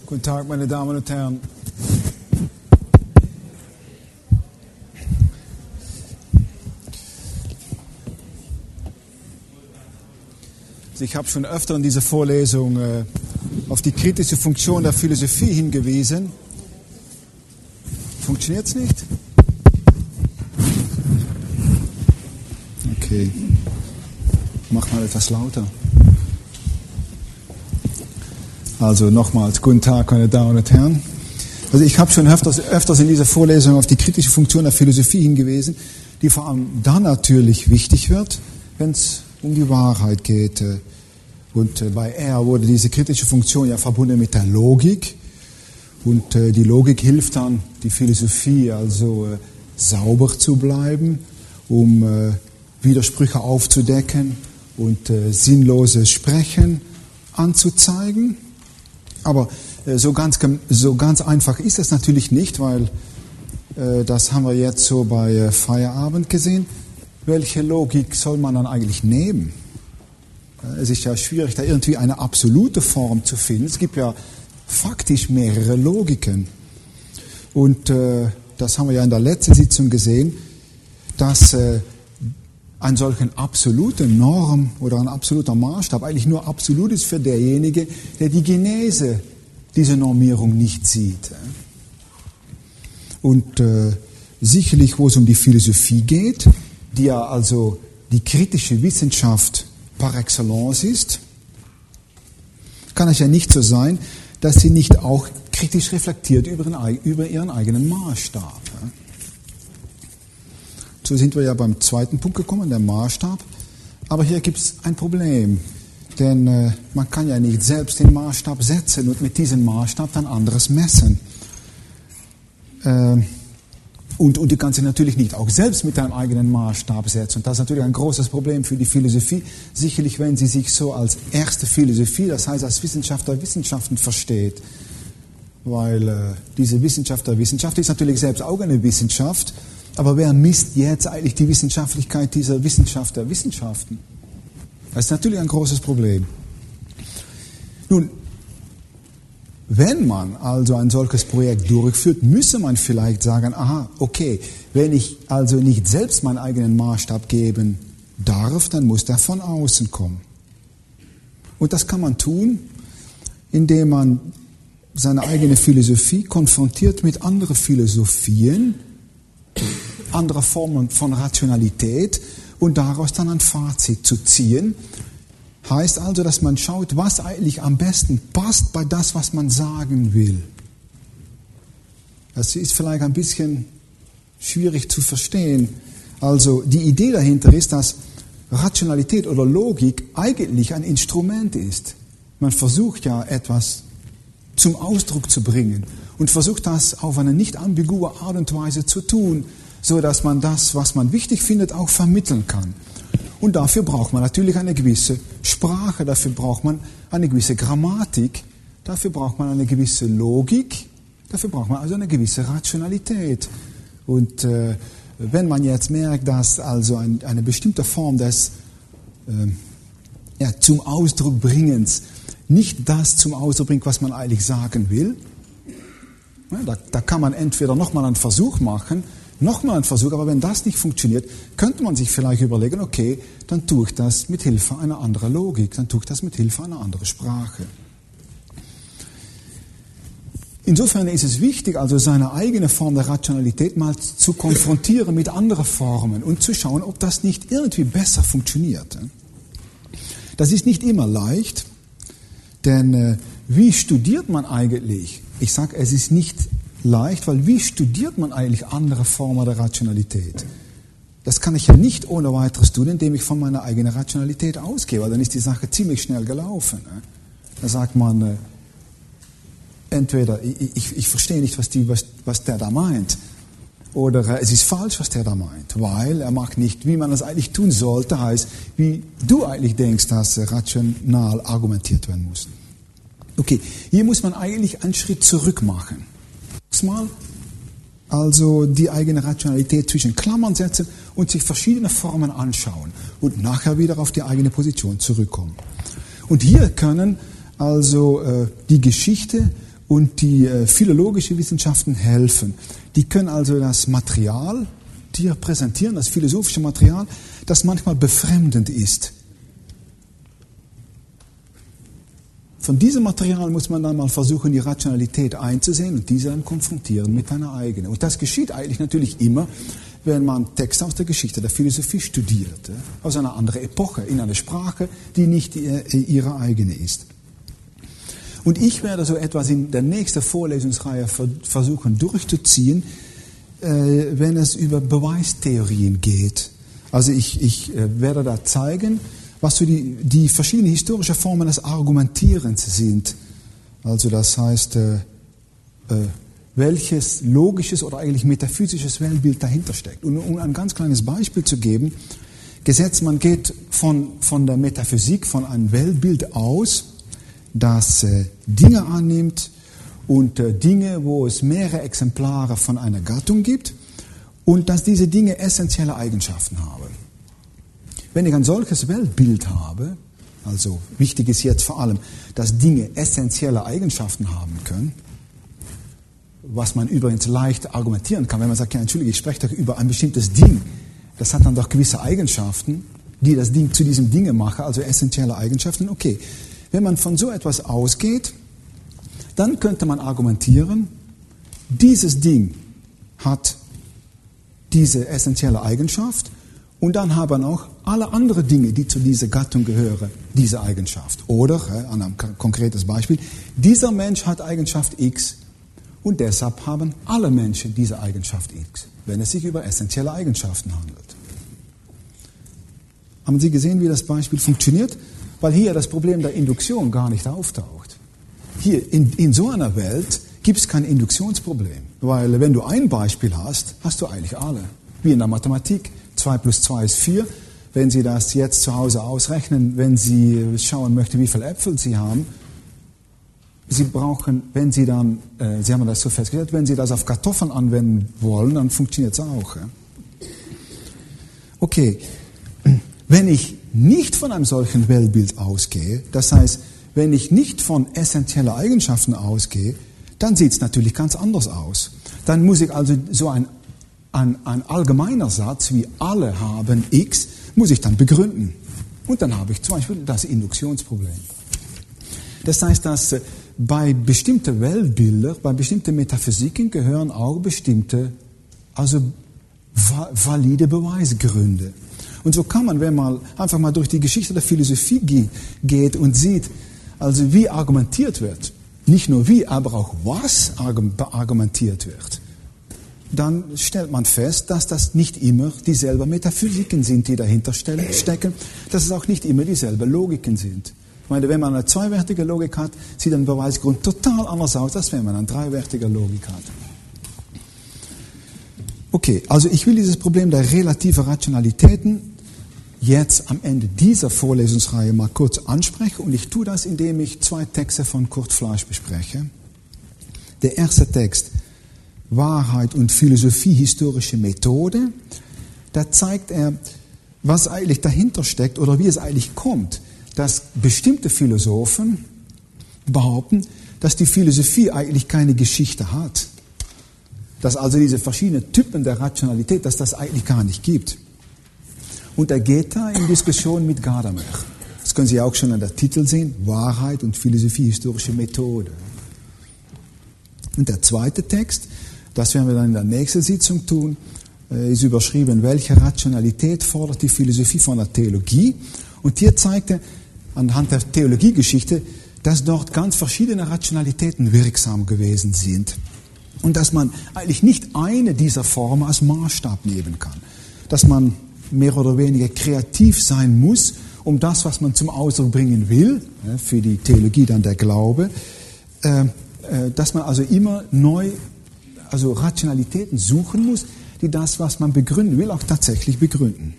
Guten Tag, meine Damen und Herren. Ich habe schon öfter in dieser Vorlesung auf die kritische Funktion der Philosophie hingewiesen. Funktioniert es nicht? Okay. Mach mal etwas lauter. Also nochmals, guten Tag, meine Damen und Herren. Also ich habe schon öfters in dieser Vorlesung auf die kritische Funktion der Philosophie hingewiesen, die vor allem dann natürlich wichtig wird, wenn es um die Wahrheit geht. Und bei R wurde diese kritische Funktion ja verbunden mit der Logik. Und die Logik hilft dann, die Philosophie also sauber zu bleiben, um Widersprüche aufzudecken und sinnloses Sprechen anzuzeigen. Aber so ganz einfach ist es natürlich nicht, weil das haben wir jetzt so bei Feierabend gesehen. Welche Logik soll man dann eigentlich nehmen? Es ist ja schwierig, da irgendwie eine absolute Form zu finden. Es gibt ja faktisch mehrere Logiken. Und das haben wir ja in der letzten Sitzung gesehen, dass ein solchen absoluten Norm oder ein absoluter Maßstab eigentlich nur absolut ist für derjenige, der die Genese dieser Normierung nicht sieht. Und sicherlich, wo es um die Philosophie geht, die ja also die kritische Wissenschaft par excellence ist, kann es ja nicht so sein, dass sie nicht auch kritisch reflektiert über ihren eigenen Maßstab. So sind wir ja beim zweiten Punkt gekommen, der Maßstab. Aber hier gibt es ein Problem, denn man kann ja nicht selbst den Maßstab setzen und mit diesem Maßstab dann anderes messen. Und du kannst dich natürlich nicht auch selbst mit deinem eigenen Maßstab setzen. Und das ist natürlich ein großes Problem für die Philosophie. Sicherlich, wenn sie sich so als erste Philosophie, das heißt als Wissenschaft der Wissenschaften versteht. Weil diese Wissenschaft der Wissenschaft ist natürlich selbst auch eine Wissenschaft. Aber wer misst jetzt eigentlich die Wissenschaftlichkeit dieser Wissenschaft der Wissenschaften? Das ist natürlich ein großes Problem. Nun, wenn man also ein solches Projekt durchführt, müsse man vielleicht sagen, aha, okay, wenn ich also nicht selbst meinen eigenen Maßstab geben darf, dann muss der von außen kommen. Und das kann man tun, indem man seine eigene Philosophie konfrontiert mit anderen Philosophien, andere Formen von Rationalität und daraus dann ein Fazit zu ziehen. Heißt also, dass man schaut, was eigentlich am besten passt bei das, was man sagen will. Das ist vielleicht ein bisschen schwierig zu verstehen. Also die Idee dahinter ist, dass Rationalität oder Logik eigentlich ein Instrument ist. Man versucht ja etwas zum Ausdruck zu bringen und versucht das auf eine nicht ambiguë Art und Weise zu tun, so dass man das, was man wichtig findet, auch vermitteln kann. Und dafür braucht man natürlich eine gewisse Sprache, dafür braucht man eine gewisse Grammatik, dafür braucht man eine gewisse Logik, dafür braucht man also eine gewisse Rationalität. Und wenn man jetzt merkt, dass also eine bestimmte Form des zum Ausdruck bringens nicht das zum Ausdruck bringt, was man eigentlich sagen will, da kann man entweder nochmal einen Versuch machen, aber wenn das nicht funktioniert, könnte man sich vielleicht überlegen, okay, dann tue ich das mit Hilfe einer anderen Logik, dann tue ich das mit Hilfe einer anderen Sprache. Insofern ist es wichtig, also seine eigene Form der Rationalität mal zu konfrontieren mit anderen Formen und zu schauen, ob das nicht irgendwie besser funktioniert. Das ist nicht immer leicht, denn wie studiert man eigentlich? Ich sage, es ist nicht leicht, weil wie studiert man eigentlich andere Formen der Rationalität? Das kann ich ja nicht ohne weiteres tun, indem ich von meiner eigenen Rationalität ausgehe, weil dann ist die Sache ziemlich schnell gelaufen. Da sagt man, entweder ich verstehe nicht, was der da meint, oder es ist falsch, was der da meint, weil er macht nicht, wie man das eigentlich tun sollte, heißt, wie du eigentlich denkst, dass rational argumentiert werden muss. Okay, hier muss man eigentlich einen Schritt zurück machen. Mal also die eigene Rationalität zwischen Klammern setzen und sich verschiedene Formen anschauen und nachher wieder auf die eigene Position zurückkommen. Und hier können also die Geschichte und die philologische Wissenschaften helfen. Die können also das Material dir präsentieren, das philosophische Material, das manchmal befremdend ist. Von diesem Material muss man dann mal versuchen, die Rationalität einzusehen und diese dann konfrontieren mit einer eigenen. Und das geschieht eigentlich natürlich immer, wenn man Texte aus der Geschichte der Philosophie studiert, aus einer anderen Epoche, in einer Sprache, die nicht ihre eigene ist. Und ich werde so etwas in der nächsten Vorlesungsreihe versuchen durchzuziehen, wenn es über Beweistheorien geht. Also ich werde da zeigen, was so die verschiedenen historischen Formen des Argumentierens sind. Also das heißt, welches logisches oder eigentlich metaphysisches Weltbild dahinter steckt. Und um ein ganz kleines Beispiel zu geben, gesetzt man geht von der Metaphysik, von einem Weltbild aus, das Dinge annimmt und Dinge, wo es mehrere Exemplare von einer Gattung gibt und dass diese Dinge essentielle Eigenschaften haben. Wenn ich ein solches Weltbild habe, also wichtig ist jetzt vor allem, dass Dinge essentielle Eigenschaften haben können, was man übrigens leicht argumentieren kann, wenn man sagt, ja, entschuldige, ich spreche doch über ein bestimmtes Ding, das hat dann doch gewisse Eigenschaften, die das Ding zu diesem Dinge machen, also essentielle Eigenschaften, okay. Wenn man von so etwas ausgeht, dann könnte man argumentieren, dieses Ding hat diese essentielle Eigenschaft und dann haben auch alle anderen Dinge, die zu dieser Gattung gehören, diese Eigenschaft. Oder, an einem konkretes Beispiel, dieser Mensch hat Eigenschaft X und deshalb haben alle Menschen diese Eigenschaft X, wenn es sich über essentielle Eigenschaften handelt. Haben Sie gesehen, wie das Beispiel funktioniert? Weil hier das Problem der Induktion gar nicht auftaucht. Hier in so einer Welt gibt es kein Induktionsproblem, weil wenn du ein Beispiel hast, hast du eigentlich alle. Wie in der Mathematik, 2 plus 2 ist 4. Wenn Sie das jetzt zu Hause ausrechnen, wenn Sie schauen möchten, wie viele Äpfel Sie haben, Sie brauchen, wenn Sie dann, Sie haben das so festgestellt, wenn Sie das auf Kartoffeln anwenden wollen, dann funktioniert es auch. Okay, wenn ich nicht von einem solchen Weltbild ausgehe, das heißt, wenn ich nicht von essentiellen Eigenschaften ausgehe, dann sieht es natürlich ganz anders aus. Dann muss ich also so ein allgemeiner Satz wie alle haben X, muss ich dann begründen. Und dann habe ich zum Beispiel das Induktionsproblem. Das heißt, dass bei bestimmten Weltbildern, bei bestimmten Metaphysiken gehören auch bestimmte, also valide Beweisgründe. Und so kann man, wenn man einfach mal durch die Geschichte der Philosophie geht und sieht, also wie argumentiert wird, nicht nur wie, aber auch was argumentiert wird, dann stellt man fest, dass das nicht immer dieselben Metaphysiken sind, die dahinter stecken, dass es auch nicht immer dieselben Logiken sind. Ich meine, wenn man eine zweiwertige Logik hat, sieht ein Beweisgrund total anders aus, als wenn man eine dreiwertige Logik hat. Okay, also ich will dieses Problem der relativen Rationalitäten jetzt am Ende dieser Vorlesungsreihe mal kurz ansprechen und ich tue das, indem ich 2 Texte von Kurt Fleisch bespreche. Der erste Text, Wahrheit und Philosophie, historische Methode, da zeigt er, was eigentlich dahinter steckt oder wie es eigentlich kommt, dass bestimmte Philosophen behaupten, dass die Philosophie eigentlich keine Geschichte hat. Dass also diese verschiedenen Typen der Rationalität, dass das eigentlich gar nicht gibt. Und er geht da in Diskussion mit Gadamer. Das können Sie auch schon an der Titel sehen, Wahrheit und Philosophie, historische Methode. Und der zweite Text, das werden wir dann in der nächsten Sitzung tun, ist überschrieben, welche Rationalität fordert die Philosophie von der Theologie? Und hier zeigt er anhand der Theologiegeschichte, dass dort ganz verschiedene Rationalitäten wirksam gewesen sind. Und dass man eigentlich nicht eine dieser Formen als Maßstab nehmen kann. Dass man mehr oder weniger kreativ sein muss, um das, was man zum Ausdruck bringen will, für die Theologie dann der Glaube, dass man also immer neu, also Rationalitäten suchen muss, die das, was man begründen will, auch tatsächlich begründen.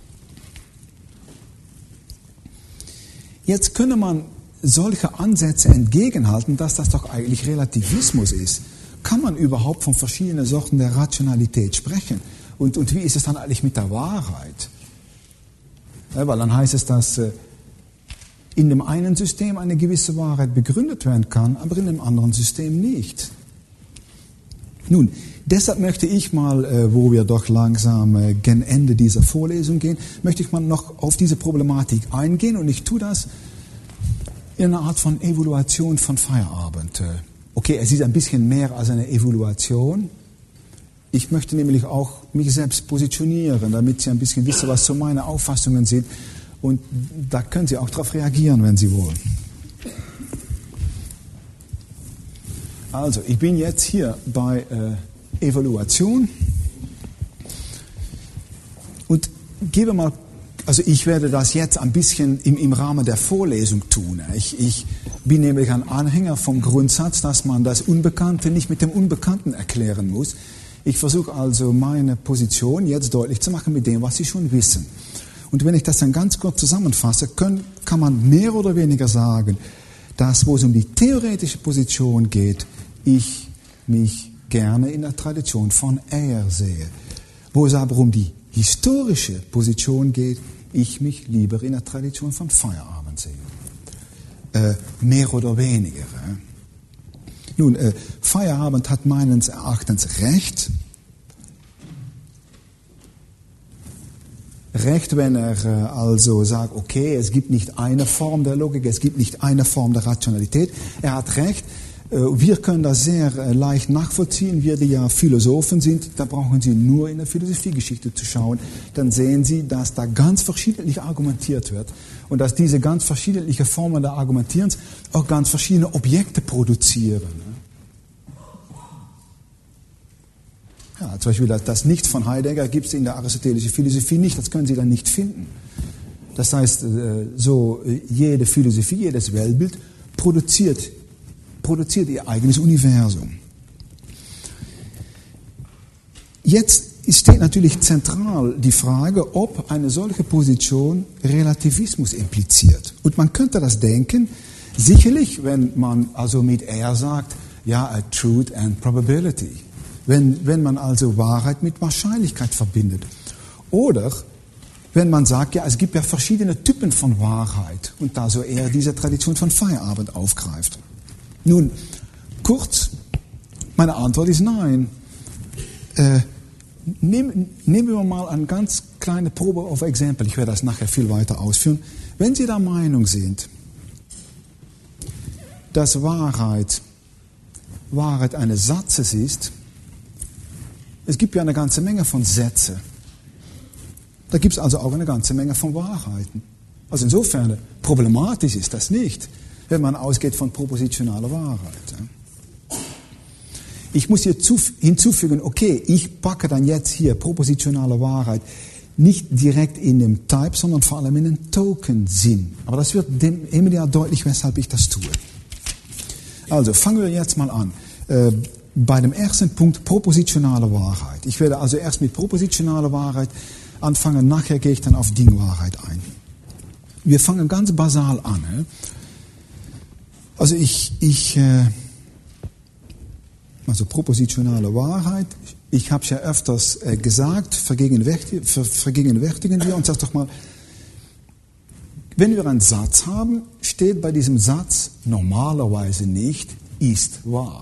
Jetzt könne man solche Ansätze entgegenhalten, dass das doch eigentlich Relativismus ist. Kann man überhaupt von verschiedenen Sorten der Rationalität sprechen? Und wie ist es dann eigentlich mit der Wahrheit? Ja, weil dann heißt es, dass in dem einen System eine gewisse Wahrheit begründet werden kann, aber in dem anderen System nicht. Nun, deshalb möchte ich mal, wo wir doch langsam gen Ende dieser Vorlesung gehen, möchte ich mal noch auf diese Problematik eingehen und ich tue das in einer Art von Evaluation von Feierabend. Okay, es ist ein bisschen mehr als eine Evaluation. Ich möchte nämlich auch mich selbst positionieren, damit Sie ein bisschen wissen, was so meine Auffassungen sind. Und da können Sie auch darauf reagieren, wenn Sie wollen. Also, ich bin jetzt hier bei Evaluation und gebe mal, also ich werde das jetzt ein bisschen im Rahmen der Vorlesung tun. Ich bin nämlich ein Anhänger vom Grundsatz, dass man das Unbekannte nicht mit dem Unbekannten erklären muss. Ich versuche also meine Position jetzt deutlich zu machen mit dem, was Sie schon wissen. Und wenn ich das dann ganz kurz zusammenfasse, kann man mehr oder weniger sagen, dass, wo es um die theoretische Position geht, ich mich gerne in der Tradition von Eyre sehe. Wo es aber um die historische Position geht, ich mich lieber in der Tradition von Feierabend sehe. Mehr oder weniger. Nun, Feierabend hat meines Erachtens Recht. Recht, wenn er also sagt, okay, es gibt nicht eine Form der Logik, es gibt nicht eine Form der Rationalität. Er hat Recht. Wir können das sehr leicht nachvollziehen. Wir, die ja Philosophen sind, da brauchen Sie nur in der Philosophiegeschichte zu schauen. Dann sehen Sie, dass da ganz verschiedentlich argumentiert wird und dass diese ganz verschiedentliche Formen der Argumentierens auch ganz verschiedene Objekte produzieren. Ja, zum Beispiel das Nichts von Heidegger gibt es in der aristotelischen Philosophie nicht, das können Sie dann nicht finden. Das heißt, so jede Philosophie, jedes Weltbild produziert ihr eigenes Universum. Jetzt steht natürlich zentral die Frage, ob eine solche Position Relativismus impliziert. Und man könnte das denken, sicherlich, wenn man also mit Eyre sagt, ja, a truth and probability. Wenn man also Wahrheit mit Wahrscheinlichkeit verbindet. Oder wenn man sagt, ja, es gibt ja verschiedene Typen von Wahrheit und da so eher diese Tradition von Feierabend aufgreift. Nun, kurz, meine Antwort ist nein. Nehmen wir mal eine ganz kleine Probe auf Exempel. Ich werde das nachher viel weiter ausführen. Wenn Sie der Meinung sind, dass Wahrheit eines Satzes ist, es gibt ja eine ganze Menge von Sätzen. Da gibt es also auch eine ganze Menge von Wahrheiten. Also insofern, problematisch ist das nicht, wenn man ausgeht von propositionaler Wahrheit. Ich muss hier hinzufügen, okay, ich packe dann jetzt hier propositionale Wahrheit nicht direkt in dem Type, sondern vor allem in den Token-Sinn. Aber das wird dem immer ja deutlich, weshalb ich das tue. Also fangen wir jetzt mal an. Bei dem ersten Punkt propositionale Wahrheit. Ich werde also erst mit propositionaler Wahrheit anfangen, nachher gehe ich dann auf Dingwahrheit ein. Wir fangen ganz basal an. Also also propositionale Wahrheit, ich habe es ja öfters gesagt, vergegenwärtigen wir uns das doch mal. Wenn wir einen Satz haben, steht bei diesem Satz normalerweise nicht, ist wahr.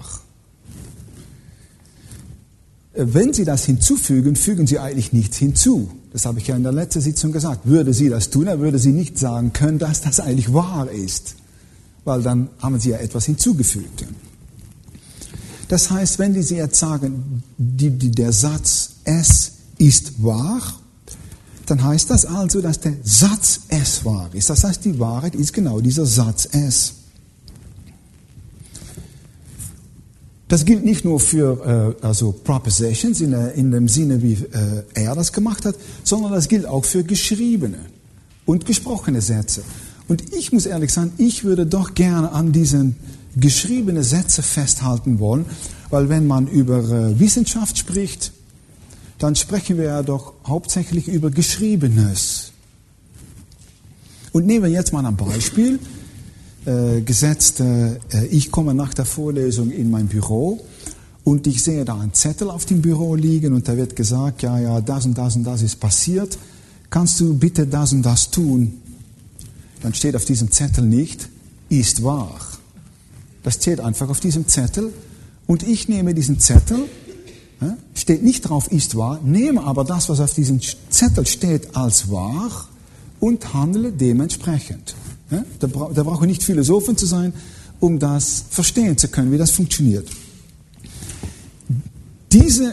Wenn Sie das hinzufügen, fügen Sie eigentlich nichts hinzu. Das habe ich ja in der letzten Sitzung gesagt. Würde Sie das tun, dann würde Sie nicht sagen können, dass das eigentlich wahr ist. Weil dann haben Sie ja etwas hinzugefügt. Das heißt, wenn Sie jetzt sagen, der Satz es ist wahr, dann heißt das also, dass der Satz es wahr ist. Das heißt, die Wahrheit ist genau dieser Satz es. Das gilt nicht nur für also Propositions in dem Sinne, wie er das gemacht hat, sondern das gilt auch für geschriebene und gesprochene Sätze. Und ich muss ehrlich sagen, ich würde doch gerne an diesen geschriebenen Sätzen festhalten wollen, weil wenn man über Wissenschaft spricht, dann sprechen wir ja doch hauptsächlich über Geschriebenes. Und nehmen wir jetzt mal ein Beispiel. Gesetzt, ich komme nach der Vorlesung in mein Büro und ich sehe da einen Zettel auf dem Büro liegen und da wird gesagt, ja, das und das und das ist passiert, kannst du bitte das und das tun? dann steht auf diesem Zettel nicht, ist wahr. Das steht einfach auf diesem Zettel und ich nehme diesen Zettel, steht nicht drauf, ist wahr, nehme aber das, was auf diesem Zettel steht, als wahr und handle dementsprechend. Da brauche ich nicht Philosophen zu sein, um das verstehen zu können, wie das funktioniert. Diese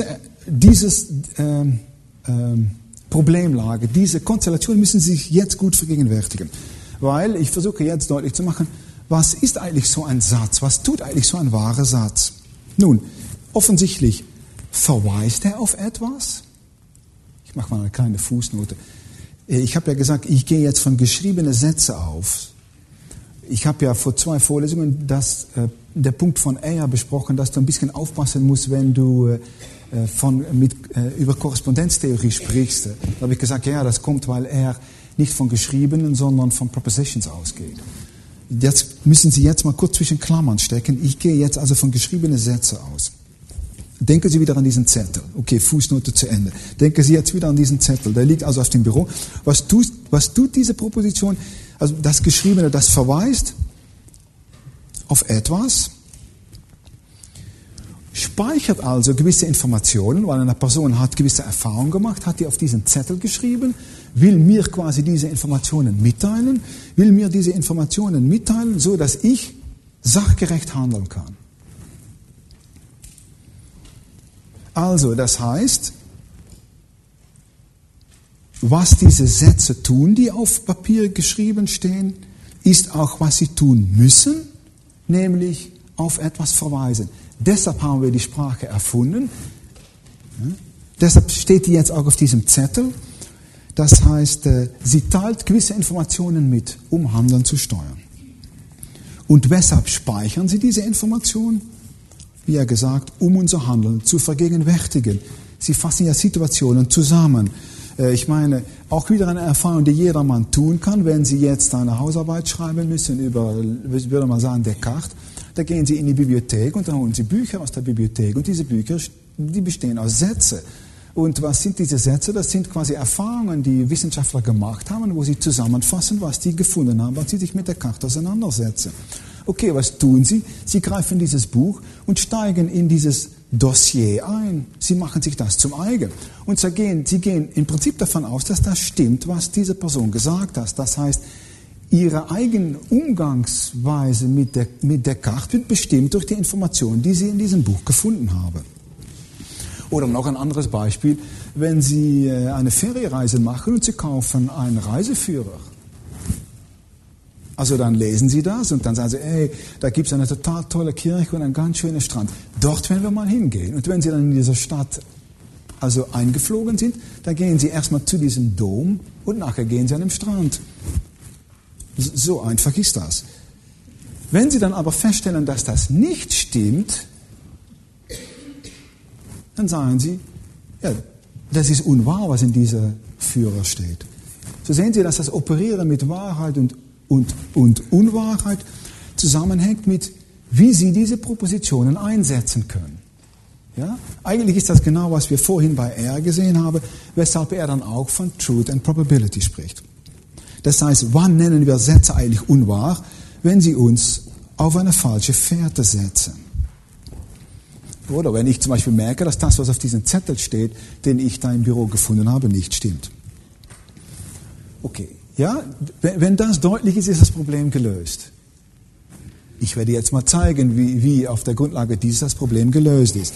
Problemlage, diese Konstellation müssen Sie sich jetzt gut vergegenwärtigen. Weil ich versuche jetzt deutlich zu machen, was ist eigentlich so ein Satz? Was tut eigentlich so ein wahrer Satz? Nun, offensichtlich verweist er auf etwas. Ich mache mal eine kleine Fußnote. Ich habe ja gesagt, ich gehe jetzt von geschriebenen Sätzen auf. Ich habe ja vor 2 Vorlesungen der Punkt von Ayer besprochen, dass du ein bisschen aufpassen musst, wenn du über Korrespondenztheorie sprichst. Da habe ich gesagt, ja, das kommt, weil er nicht von geschriebenen, sondern von Propositions ausgeht. Jetzt müssen Sie jetzt mal kurz zwischen Klammern stecken. Ich gehe jetzt also von geschriebenen Sätzen aus. Denken Sie wieder an diesen Zettel. Okay, Fußnote zu Ende. Denken Sie jetzt wieder an diesen Zettel. Der liegt also auf dem Büro. Was tut diese Proposition? Also das Geschriebene, das verweist auf etwas, speichert also gewisse Informationen, weil eine Person hat gewisse Erfahrungen gemacht, hat die auf diesen Zettel geschrieben, will mir quasi diese Informationen mitteilen, so dass ich sachgerecht handeln kann. Also, das heißt, was diese Sätze tun, die auf Papier geschrieben stehen, ist auch, was sie tun müssen, nämlich auf etwas verweisen. Deshalb haben wir die Sprache erfunden. Deshalb steht die jetzt auch auf diesem Zettel. Das heißt, sie teilt gewisse Informationen mit, um Handeln zu steuern. Und weshalb speichern sie diese Informationen? Wie ja gesagt, um unser Handeln zu vergegenwärtigen. Sie fassen ja Situationen zusammen. Ich meine, auch wieder eine Erfahrung, die jedermann tun kann, wenn Sie jetzt eine Hausarbeit schreiben müssen über, würde man sagen, Descartes. Da gehen Sie in die Bibliothek und dann holen Sie Bücher aus der Bibliothek. Und diese Bücher, die bestehen aus Sätzen. Und was sind diese Sätze? Das sind quasi Erfahrungen, die Wissenschaftler gemacht haben, wo sie zusammenfassen, was die gefunden haben, als sie sich mit Descartes auseinandersetzen. Okay, was tun sie? Sie greifen dieses Buch und steigen in dieses Dossier ein. Sie machen sich das zum eigen. Und sie gehen im Prinzip davon aus, dass das stimmt, was diese Person gesagt hat. Das heißt, ihre eigene Umgangsweise mit Descartes wird bestimmt durch die Informationen, die sie in diesem Buch gefunden haben. Oder noch ein anderes Beispiel, wenn Sie eine Ferienreise machen und Sie kaufen einen Reiseführer. Also dann lesen Sie das und dann sagen Sie, da gibt es eine total tolle Kirche und einen ganz schönen Strand. Dort werden wir mal hingehen. Und wenn Sie dann in dieser Stadt also eingeflogen sind, dann gehen Sie erstmal zu diesem Dom und nachher gehen Sie an den Strand. So einfach ist das. Wenn Sie dann aber feststellen, dass das nicht stimmt, dann sagen Sie, ja, das ist unwahr, was in dieser Führer steht. So sehen Sie, dass das Operieren mit Wahrheit und Unwahrheit zusammenhängt mit, wie Sie diese Propositionen einsetzen können. Ja? Eigentlich ist das genau, was wir vorhin bei R gesehen haben, weshalb er dann auch von Truth and Probability spricht. Das heißt, wann nennen wir Sätze eigentlich unwahr? Wenn sie uns auf eine falsche Fährte setzen. Oder wenn ich zum Beispiel merke, dass das, was auf diesem Zettel steht, den ich da im Büro gefunden habe, nicht stimmt. Okay, ja, wenn das deutlich ist, ist das Problem gelöst. Ich werde jetzt mal zeigen, wie auf der Grundlage dieses das Problem gelöst ist.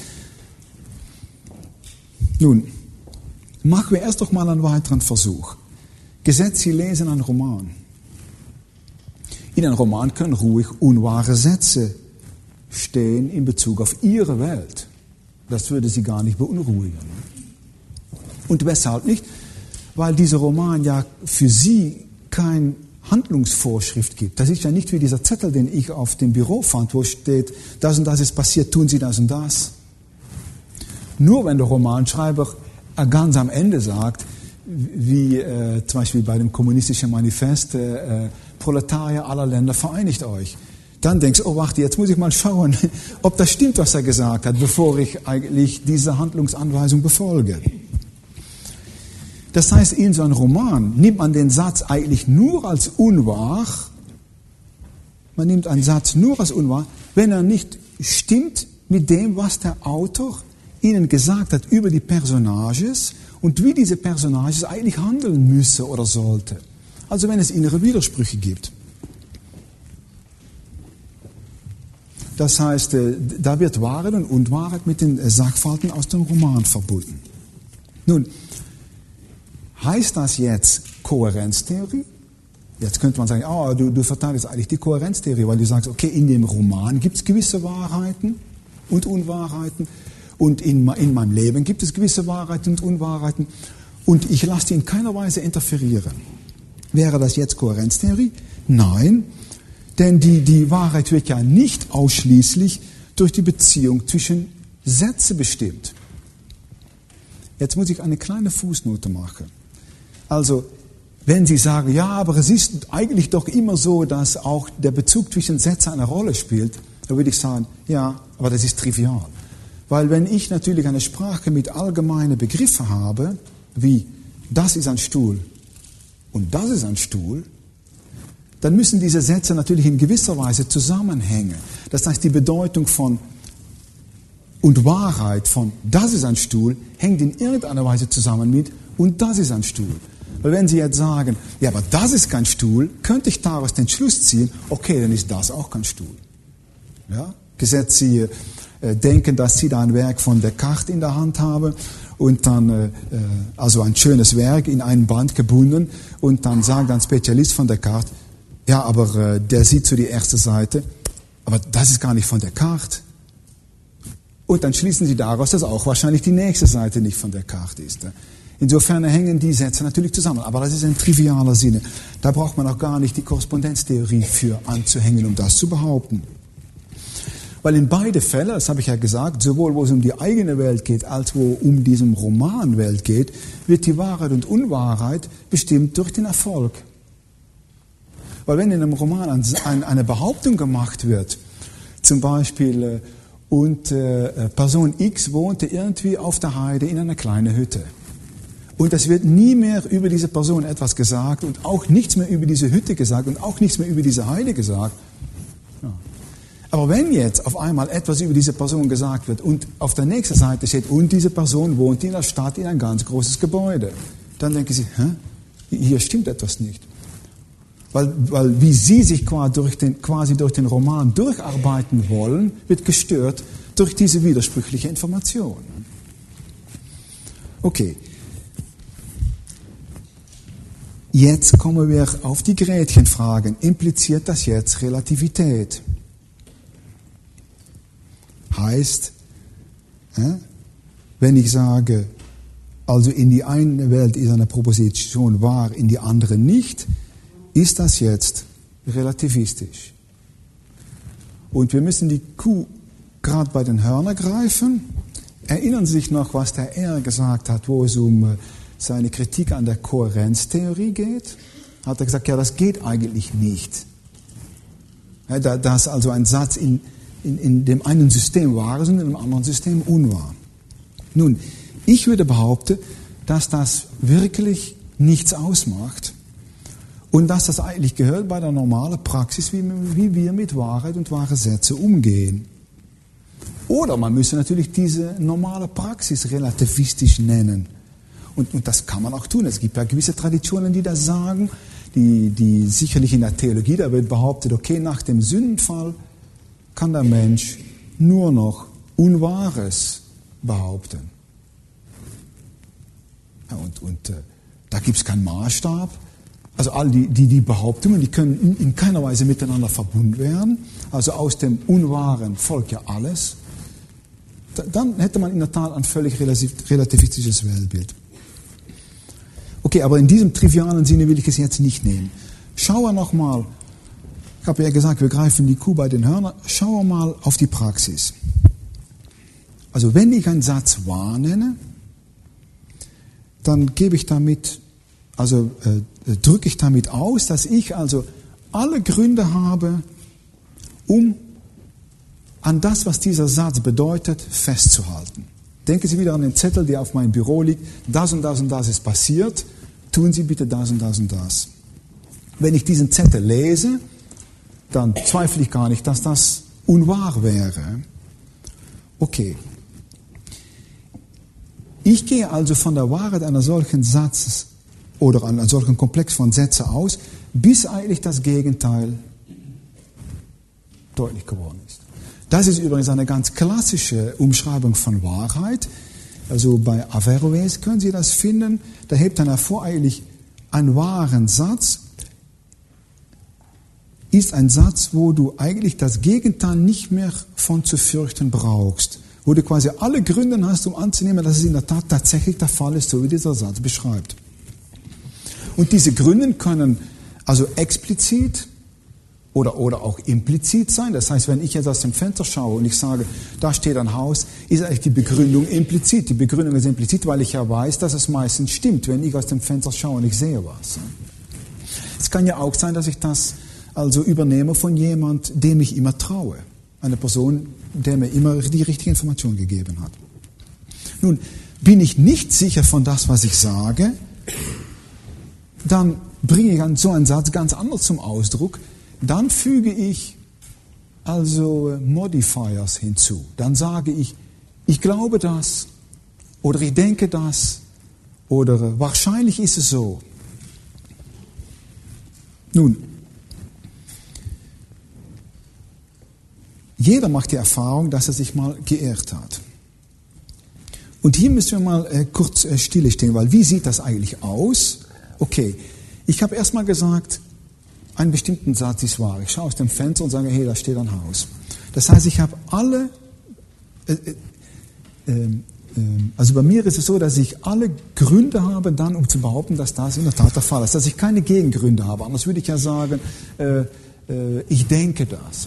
Nun, machen wir erst doch mal einen weiteren Versuch. Gesetzt, Sie lesen einen Roman. In einem Roman können ruhig unwahre Sätze stehen in Bezug auf Ihre Welt. Das würde Sie gar nicht beunruhigen. Und weshalb nicht? Weil dieser Roman ja für Sie keine Handlungsvorschrift gibt. Das ist ja nicht wie dieser Zettel, den ich auf dem Büro fand, wo steht, das und das ist passiert, tun Sie das und das. Nur wenn der Romanschreiber ganz am Ende sagt, wie zum Beispiel bei dem kommunistischen Manifest, Proletarier aller Länder, vereinigt euch. Dann denkst du, oh warte, jetzt muss ich mal schauen, ob das stimmt, was er gesagt hat, bevor ich eigentlich diese Handlungsanweisung befolge. Das heißt, in so einem Roman nimmt man den Satz eigentlich nur als unwahr. Man nimmt einen Satz nur als unwahr, wenn er nicht stimmt mit dem, was der Autor ihnen gesagt hat über die Personages und wie diese Personages eigentlich handeln müsse oder sollte. Also wenn es innere Widersprüche gibt. Das heißt, da wird Wahrheit und Unwahrheit mit den Sachverhalten aus dem Roman verbunden. Nun, heißt das jetzt Kohärenztheorie? Jetzt könnte man sagen, du verteidigst eigentlich die Kohärenztheorie, weil du sagst, okay, in dem Roman gibt es gewisse Wahrheiten und Unwahrheiten und in meinem Leben gibt es gewisse Wahrheiten und Unwahrheiten und ich lasse die in keiner Weise interferieren. Wäre das jetzt Kohärenztheorie? Nein, denn die Wahrheit wird ja nicht ausschließlich durch die Beziehung zwischen Sätzen bestimmt. Jetzt muss ich eine kleine Fußnote machen. Also, wenn Sie sagen, ja, aber es ist eigentlich doch immer so, dass auch der Bezug zwischen Sätzen eine Rolle spielt, dann würde ich sagen, ja, aber das ist trivial. Weil wenn ich natürlich eine Sprache mit allgemeinen Begriffen habe, wie das ist ein Stuhl und das ist ein Stuhl, dann müssen diese Sätze natürlich in gewisser Weise zusammenhängen. Das heißt, die Bedeutung von und Wahrheit von das ist ein Stuhl hängt in irgendeiner Weise zusammen mit und das ist ein Stuhl. Weil wenn Sie jetzt sagen, ja, aber das ist kein Stuhl, könnte ich daraus den Schluss ziehen, okay, dann ist das auch kein Stuhl. Ja? Gesetzt Sie denken, dass Sie da ein Werk von Descartes in der Hand haben und dann, also ein schönes Werk in ein Band gebunden und dann sagt ein Spezialist von Descartes, ja, aber der sieht so die erste Seite, aber das ist gar nicht von Descartes. Und dann schließen Sie daraus, dass auch wahrscheinlich die nächste Seite nicht von Descartes ist. Insofern hängen die Sätze natürlich zusammen, aber das ist ein trivialer Sinne. Da braucht man auch gar nicht die Korrespondenztheorie für anzuhängen, um das zu behaupten. Weil in beide Fälle, das habe ich ja gesagt, sowohl wo es um die eigene Welt geht, als wo um diesen Romanwelt geht, wird die Wahrheit und Unwahrheit bestimmt durch den Erfolg. Weil wenn in einem Roman eine Behauptung gemacht wird, zum Beispiel, Person X wohnte irgendwie auf der Heide in einer kleinen Hütte. Und es wird nie mehr über diese Person etwas gesagt und auch nichts mehr über diese Hütte gesagt und auch nichts mehr über diese Heide gesagt. Ja. Aber wenn jetzt auf einmal etwas über diese Person gesagt wird und auf der nächsten Seite steht, und diese Person wohnt in der Stadt in ein ganz großes Gebäude, dann denken Sie, hier stimmt etwas nicht. Weil wie Sie sich quasi durch den Roman durcharbeiten wollen, wird gestört durch diese widersprüchliche Information. Okay. Jetzt kommen wir auf die Gretchenfragen. Impliziert das jetzt Relativität? Heißt, wenn ich sage, also in die eine Welt ist eine Proposition wahr, in die andere nicht, ist das jetzt relativistisch? Und wir müssen die Kuh gerade bei den Hörnern greifen. Erinnern Sie sich noch, was der R gesagt hat, wo es um seine Kritik an der Kohärenztheorie geht? Hat er gesagt, ja, das geht eigentlich nicht. Ja, dass also ein Satz in dem einen System wahr ist und in dem anderen System unwahr. Nun, ich würde behaupten, dass das wirklich nichts ausmacht und dass das eigentlich gehört bei der normalen Praxis, wie wir mit Wahrheit und wahre Sätze umgehen. Oder man müsste natürlich diese normale Praxis relativistisch nennen. Und das kann man auch tun. Es gibt ja gewisse Traditionen, die das sagen, die sicherlich in der Theologie, da wird behauptet, okay, nach dem Sündenfall kann der Mensch nur noch Unwahres behaupten. Ja, und da gibt es keinen Maßstab. Also all die Behauptungen, die können in keiner Weise miteinander verbunden werden. Also aus dem Unwahren folgt ja alles. Dann hätte man in der Tat ein völlig relativistisches Weltbild. Okay, aber in diesem trivialen Sinne will ich es jetzt nicht nehmen. Schaue nochmal, ich habe ja gesagt, wir greifen die Kuh bei den Hörnern, schaue mal auf die Praxis. Also wenn ich einen Satz wahr nenne, dann gebe ich damit, drücke ich damit aus, dass ich also alle Gründe habe, um an das, was dieser Satz bedeutet, festzuhalten. Denken Sie wieder an den Zettel, der auf meinem Büro liegt. Das und das und das ist passiert. Tun Sie bitte das und das und das. Wenn ich diesen Zettel lese, dann zweifle ich gar nicht, dass das unwahr wäre. Okay. Ich gehe also von der Wahrheit einer solchen Satzes oder einem solchen Komplex von Sätzen aus, bis eigentlich das Gegenteil deutlich geworden ist. Das ist übrigens eine ganz klassische Umschreibung von Wahrheit. Also bei Averroes können Sie das finden. Da hebt dann hervor, eigentlich einen wahren Satz ist ein Satz, wo du eigentlich das Gegenteil nicht mehr von zu fürchten brauchst. Wo du quasi alle Gründe hast, um anzunehmen, dass es in der Tat tatsächlich der Fall ist, so wie dieser Satz beschreibt. Und diese Gründe können also explizit oder auch implizit sein. Das heißt, wenn ich jetzt aus dem Fenster schaue und ich sage, da steht ein Haus, ist eigentlich die Begründung implizit. Die Begründung ist implizit, weil ich ja weiß, dass es meistens stimmt, wenn ich aus dem Fenster schaue und ich sehe was. Es kann ja auch sein, dass ich das also übernehme von jemand, dem ich immer traue. Eine Person, der mir immer die richtige Information gegeben hat. Nun, bin ich nicht sicher von das, was ich sage, dann bringe ich so einen Satz ganz anders zum Ausdruck. Dann füge ich also Modifiers hinzu. Dann sage ich glaube das oder ich denke das oder wahrscheinlich ist es so. Nun, jeder macht die Erfahrung, dass er sich mal geirrt hat. Und hier müssen wir mal kurz stille stehen, weil wie sieht das eigentlich aus? Okay, ich habe erstmal gesagt, einen bestimmten Satz ist wahr. Ich schaue aus dem Fenster und sage, hey, da steht ein Haus. Das heißt, ich habe also bei mir ist es so, dass ich alle Gründe habe dann, um zu behaupten, dass das in der Tat der Fall ist. Dass ich keine Gegengründe habe. Anders würde ich ja sagen, ich denke das.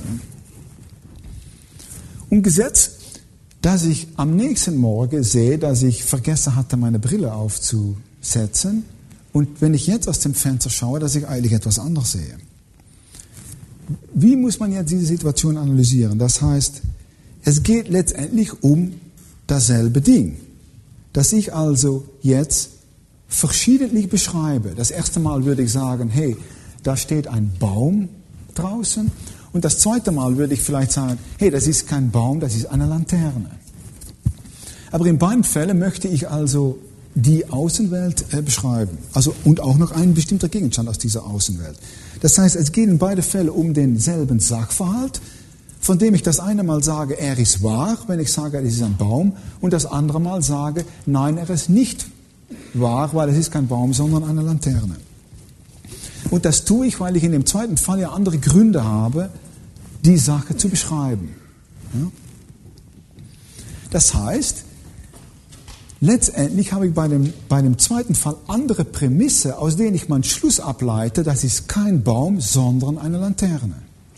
Umgesetzt, dass ich am nächsten Morgen sehe, dass ich vergessen hatte, meine Brille aufzusetzen. Und wenn ich jetzt aus dem Fenster schaue, dass ich eigentlich etwas anderes sehe. Wie muss man jetzt diese Situation analysieren? Das heißt, es geht letztendlich um dasselbe Ding. Dass ich also jetzt verschiedentlich beschreibe. Das erste Mal würde ich sagen, hey, da steht ein Baum draußen. Und das zweite Mal würde ich vielleicht sagen, hey, das ist kein Baum, das ist eine Laterne. Aber in beiden Fällen möchte ich also die Außenwelt beschreiben. Also, und auch noch ein bestimmter Gegenstand aus dieser Außenwelt. Das heißt, es geht in beide Fälle um denselben Sachverhalt, von dem ich das eine Mal sage, er ist wahr, wenn ich sage, es ist ein Baum, und das andere Mal sage, nein, er ist nicht wahr, weil es ist kein Baum, sondern eine Laterne. Und das tue ich, weil ich in dem zweiten Fall ja andere Gründe habe, die Sache zu beschreiben. Ja? Das heißt, letztendlich habe ich bei dem zweiten Fall andere Prämisse, aus denen ich meinen Schluss ableite, das ist kein Baum, sondern eine Laterne.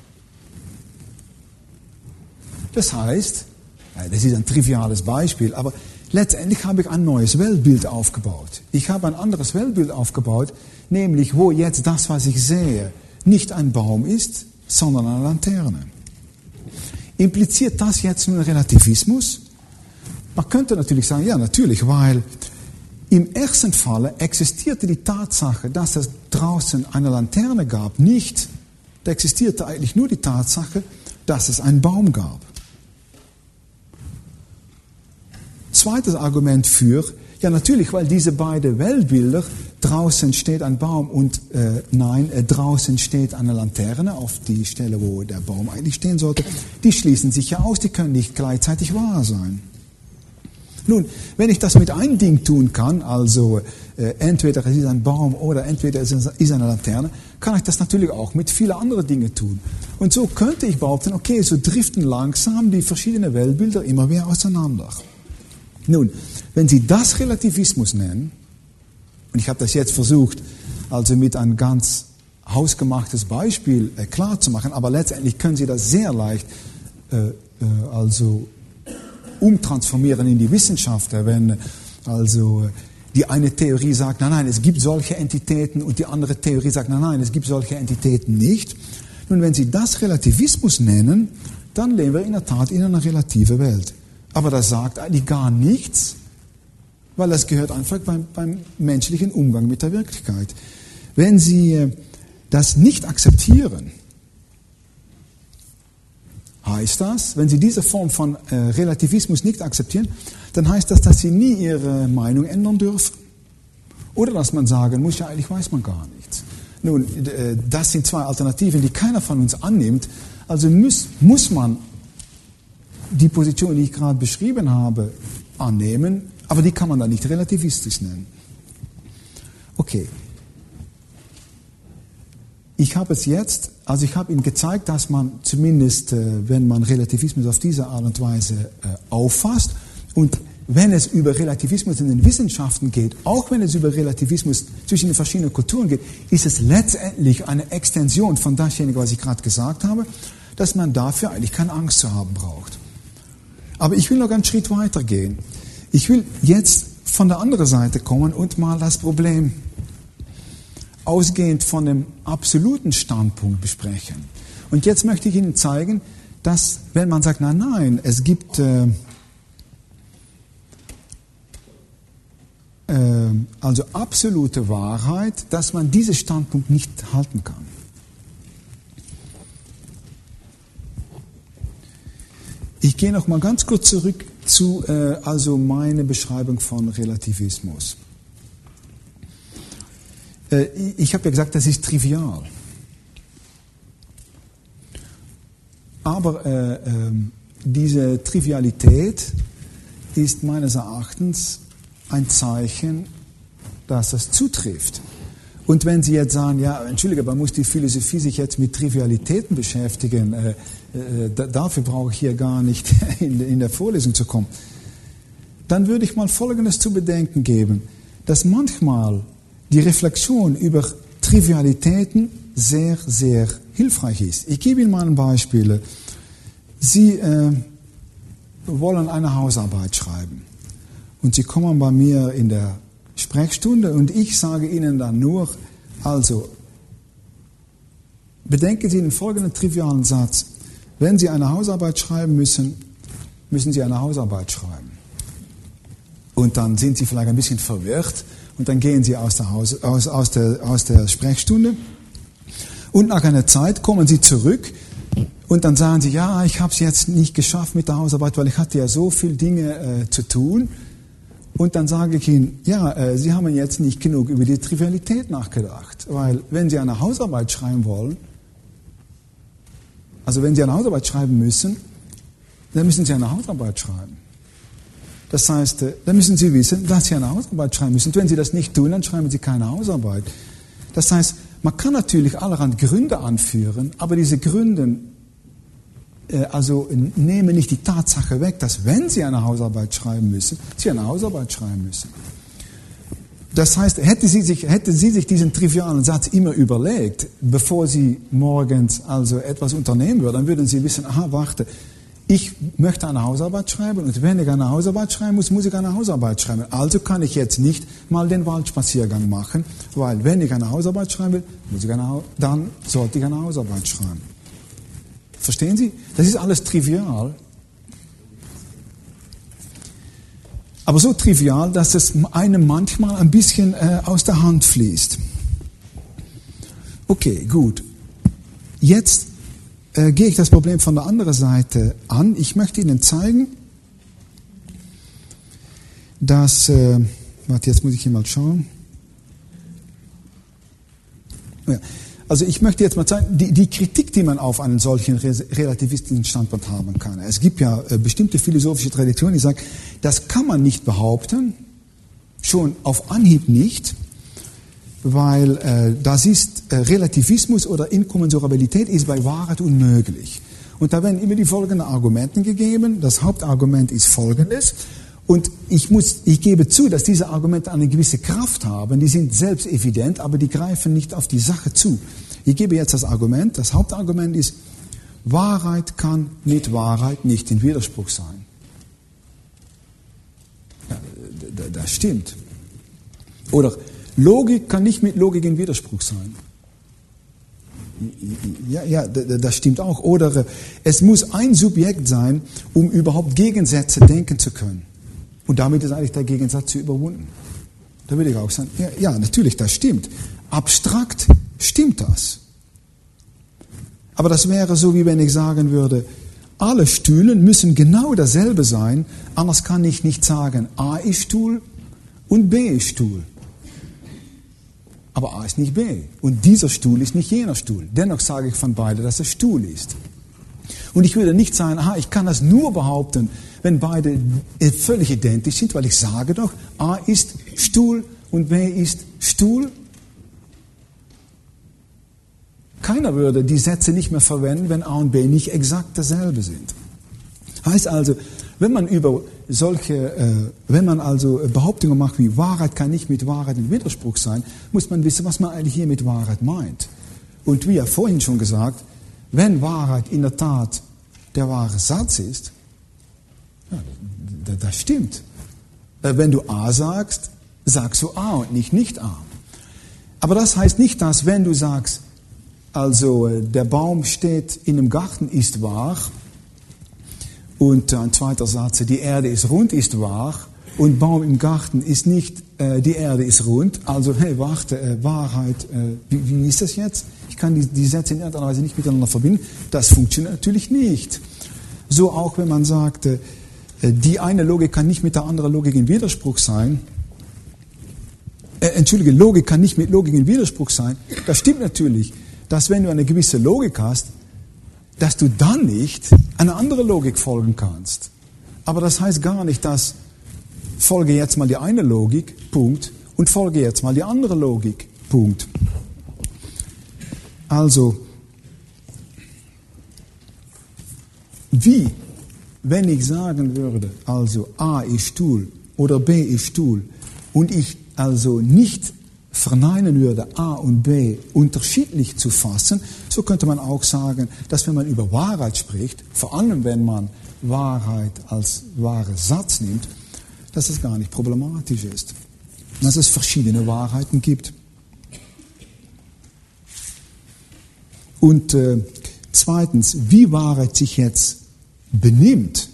Das heißt, das ist ein triviales Beispiel, aber letztendlich habe ich ein neues Weltbild aufgebaut. Ich habe ein anderes Weltbild aufgebaut, nämlich wo jetzt das, was ich sehe, nicht ein Baum ist, sondern eine Laterne. Impliziert das jetzt nun Relativismus? Man könnte natürlich sagen, ja, natürlich, weil im ersten Falle existierte die Tatsache, dass es draußen eine Laterne gab, nicht. Da existierte eigentlich nur die Tatsache, dass es einen Baum gab. Zweites Argument für, ja natürlich, weil diese beiden Weltbilder, draußen steht ein Baum und draußen steht eine Laterne auf die Stelle, wo der Baum eigentlich stehen sollte, die schließen sich ja aus, die können nicht gleichzeitig wahr sein. Nun, wenn ich das mit einem Ding tun kann, also entweder es ist ein Baum oder entweder es ist eine Laterne, kann ich das natürlich auch mit vielen anderen Dingen tun. Und so könnte ich behaupten, okay, so driften langsam die verschiedenen Weltbilder immer mehr auseinander. Nun, wenn Sie das Relativismus nennen, und ich habe das jetzt versucht, also mit einem ganz hausgemachtes Beispiel klarzumachen, aber letztendlich können Sie das sehr leicht also umtransformieren in die Wissenschaft, wenn also die eine Theorie sagt, nein, es gibt solche Entitäten und die andere Theorie sagt, nein, es gibt solche Entitäten nicht. Nun, wenn Sie das Relativismus nennen, dann leben wir in der Tat in einer relativen Welt. Aber das sagt eigentlich gar nichts, weil das gehört einfach beim menschlichen Umgang mit der Wirklichkeit. Wenn Sie das nicht akzeptieren, heißt das, wenn Sie diese Form von Relativismus nicht akzeptieren, dann heißt das, dass Sie nie Ihre Meinung ändern dürfen. Oder dass man sagen muss, ja, eigentlich weiß man gar nichts. Nun, das sind zwei Alternativen, die keiner von uns annimmt. Also muss man die Position, die ich gerade beschrieben habe, annehmen, aber die kann man dann nicht relativistisch nennen. Okay. Ich habe Ihnen gezeigt, dass man zumindest, wenn man Relativismus auf diese Art und Weise auffasst und wenn es über Relativismus in den Wissenschaften geht, auch wenn es über Relativismus zwischen den verschiedenen Kulturen geht, ist es letztendlich eine Extension von dasjenige, was ich gerade gesagt habe, dass man dafür eigentlich keine Angst zu haben braucht. Aber ich will noch einen Schritt weiter gehen. Ich will jetzt von der anderen Seite kommen und mal das Problem ausgehend von dem absoluten Standpunkt besprechen. Und jetzt möchte ich Ihnen zeigen, dass, wenn man sagt, nein, es gibt also absolute Wahrheit, dass man diesen Standpunkt nicht halten kann. Ich gehe noch mal ganz kurz zurück zu also meine Beschreibung von Relativismus. Ich habe ja gesagt, das ist trivial. Aber diese Trivialität ist meines Erachtens ein Zeichen, dass das zutrifft. Und wenn Sie jetzt sagen, ja, entschuldige, man muss die Philosophie sich jetzt mit Trivialitäten beschäftigen, dafür brauche ich hier gar nicht in der Vorlesung zu kommen, dann würde ich mal Folgendes zu bedenken geben, dass manchmal die Reflexion über Trivialitäten sehr, sehr hilfreich ist. Ich gebe Ihnen mal ein Beispiel. Sie wollen eine Hausarbeit schreiben und Sie kommen bei mir in der Sprechstunde und ich sage Ihnen dann nur, also bedenken Sie den folgenden trivialen Satz. Wenn Sie eine Hausarbeit schreiben müssen, müssen Sie eine Hausarbeit schreiben. Und dann sind Sie vielleicht ein bisschen verwirrt und dann gehen Sie aus der Sprechstunde und nach einer Zeit kommen Sie zurück und dann sagen Sie, ja, ich habe es jetzt nicht geschafft mit der Hausarbeit, weil ich hatte ja so viele Dinge zu tun. Und dann sage ich Ihnen, ja, Sie haben jetzt nicht genug über die Trivialität nachgedacht. Weil wenn Sie eine Hausarbeit schreiben wollen, also wenn Sie eine Hausarbeit schreiben müssen, dann müssen Sie eine Hausarbeit schreiben. Das heißt, dann müssen Sie wissen, dass Sie eine Hausarbeit schreiben müssen. Und wenn Sie das nicht tun, dann schreiben Sie keine Hausarbeit. Das heißt, man kann natürlich allerhand Gründe anführen, aber diese Gründe also nehmen nicht die Tatsache weg, dass wenn Sie eine Hausarbeit schreiben müssen, Sie eine Hausarbeit schreiben müssen. Das heißt, hätte sie sich diesen trivialen Satz immer überlegt, bevor Sie morgens also etwas unternehmen würden, dann würden Sie wissen, aha, warte, ich möchte eine Hausarbeit schreiben und wenn ich eine Hausarbeit schreiben muss, muss ich eine Hausarbeit schreiben. Also kann ich jetzt nicht mal den Waldspaziergang machen, weil wenn ich eine Hausarbeit schreiben will, dann sollte ich eine Hausarbeit schreiben. Verstehen Sie? Das ist alles trivial. Aber so trivial, dass es einem manchmal ein bisschen aus der Hand fließt. Okay, gut. Jetzt gehe ich das Problem von der anderen Seite an. Ich möchte Ihnen zeigen, dass, warte, jetzt muss ich hier mal schauen. Ja. Also ich möchte jetzt mal zeigen, die Kritik, die man auf einen solchen relativistischen Standpunkt haben kann. Es gibt ja bestimmte philosophische Traditionen, die sagen, das kann man nicht behaupten, schon auf Anhieb nicht, weil das ist Relativismus oder Inkommensurabilität ist bei Wahrheit unmöglich. Und da werden immer die folgenden Argumente gegeben. Das Hauptargument ist folgendes. Und ich gebe zu, dass diese Argumente eine gewisse Kraft haben, die sind selbst evident, aber die greifen nicht auf die Sache zu. Ich gebe jetzt das Argument, das Hauptargument ist, Wahrheit kann mit Wahrheit nicht in Widerspruch sein. Ja, das stimmt. Oder Logik kann nicht mit Logik in Widerspruch sein. Ja, das stimmt auch. Oder es muss ein Subjekt sein, um überhaupt Gegensätze denken zu können. Und damit ist eigentlich der Gegensatz überwunden. Da würde ich auch sagen, ja, natürlich, das stimmt. Abstrakt stimmt das. Aber das wäre so, wie wenn ich sagen würde, alle Stühle müssen genau dasselbe sein, anders kann ich nicht sagen, A ist Stuhl und B ist Stuhl. Aber A ist nicht B. Und dieser Stuhl ist nicht jener Stuhl. Dennoch sage ich von beiden, dass es Stuhl ist. Und ich würde nicht sagen, ich kann das nur behaupten, wenn beide völlig identisch sind, weil ich sage doch, A ist Stuhl und B ist Stuhl. Keiner würde die Sätze nicht mehr verwenden, wenn A und B nicht exakt dasselbe sind. Heißt also, wenn man Behauptungen macht wie Wahrheit kann nicht mit Wahrheit in Widerspruch sein, muss man wissen, was man eigentlich hier mit Wahrheit meint. Und wie ja vorhin schon gesagt, wenn Wahrheit in der Tat der wahre Satz ist, ja, das stimmt. Wenn du A sagst, sagst du A und nicht A. Aber das heißt nicht, dass wenn du sagst, also der Baum steht in einem Garten, ist wahr, und ein zweiter Satz, die Erde ist rund, ist wahr, und Baum im Garten ist nicht, die Erde ist rund, also hey, warte, Wahrheit, wie ist das jetzt? Ich kann die Sätze in irgendeiner Weise nicht miteinander verbinden. Das funktioniert natürlich nicht. So auch wenn man sagt, die eine Logik kann nicht mit der anderen Logik in Widerspruch sein. Logik kann nicht mit Logik in Widerspruch sein. Das stimmt natürlich, dass wenn du eine gewisse Logik hast, dass du dann nicht eine andere Logik folgen kannst. Aber das heißt gar nicht, dass folge jetzt mal die eine Logik, Punkt, und folge jetzt mal die andere Logik, Punkt. Also, wenn ich sagen würde, also A ist Stuhl oder B ist Stuhl, und ich also nicht verneinen würde, A und B unterschiedlich zu fassen, so könnte man auch sagen, dass wenn man über Wahrheit spricht, vor allem wenn man Wahrheit als wahrer Satz nimmt, dass es gar nicht problematisch ist. Dass es verschiedene Wahrheiten gibt. Und zweitens, wie Wahrheit sich jetzt benimmt,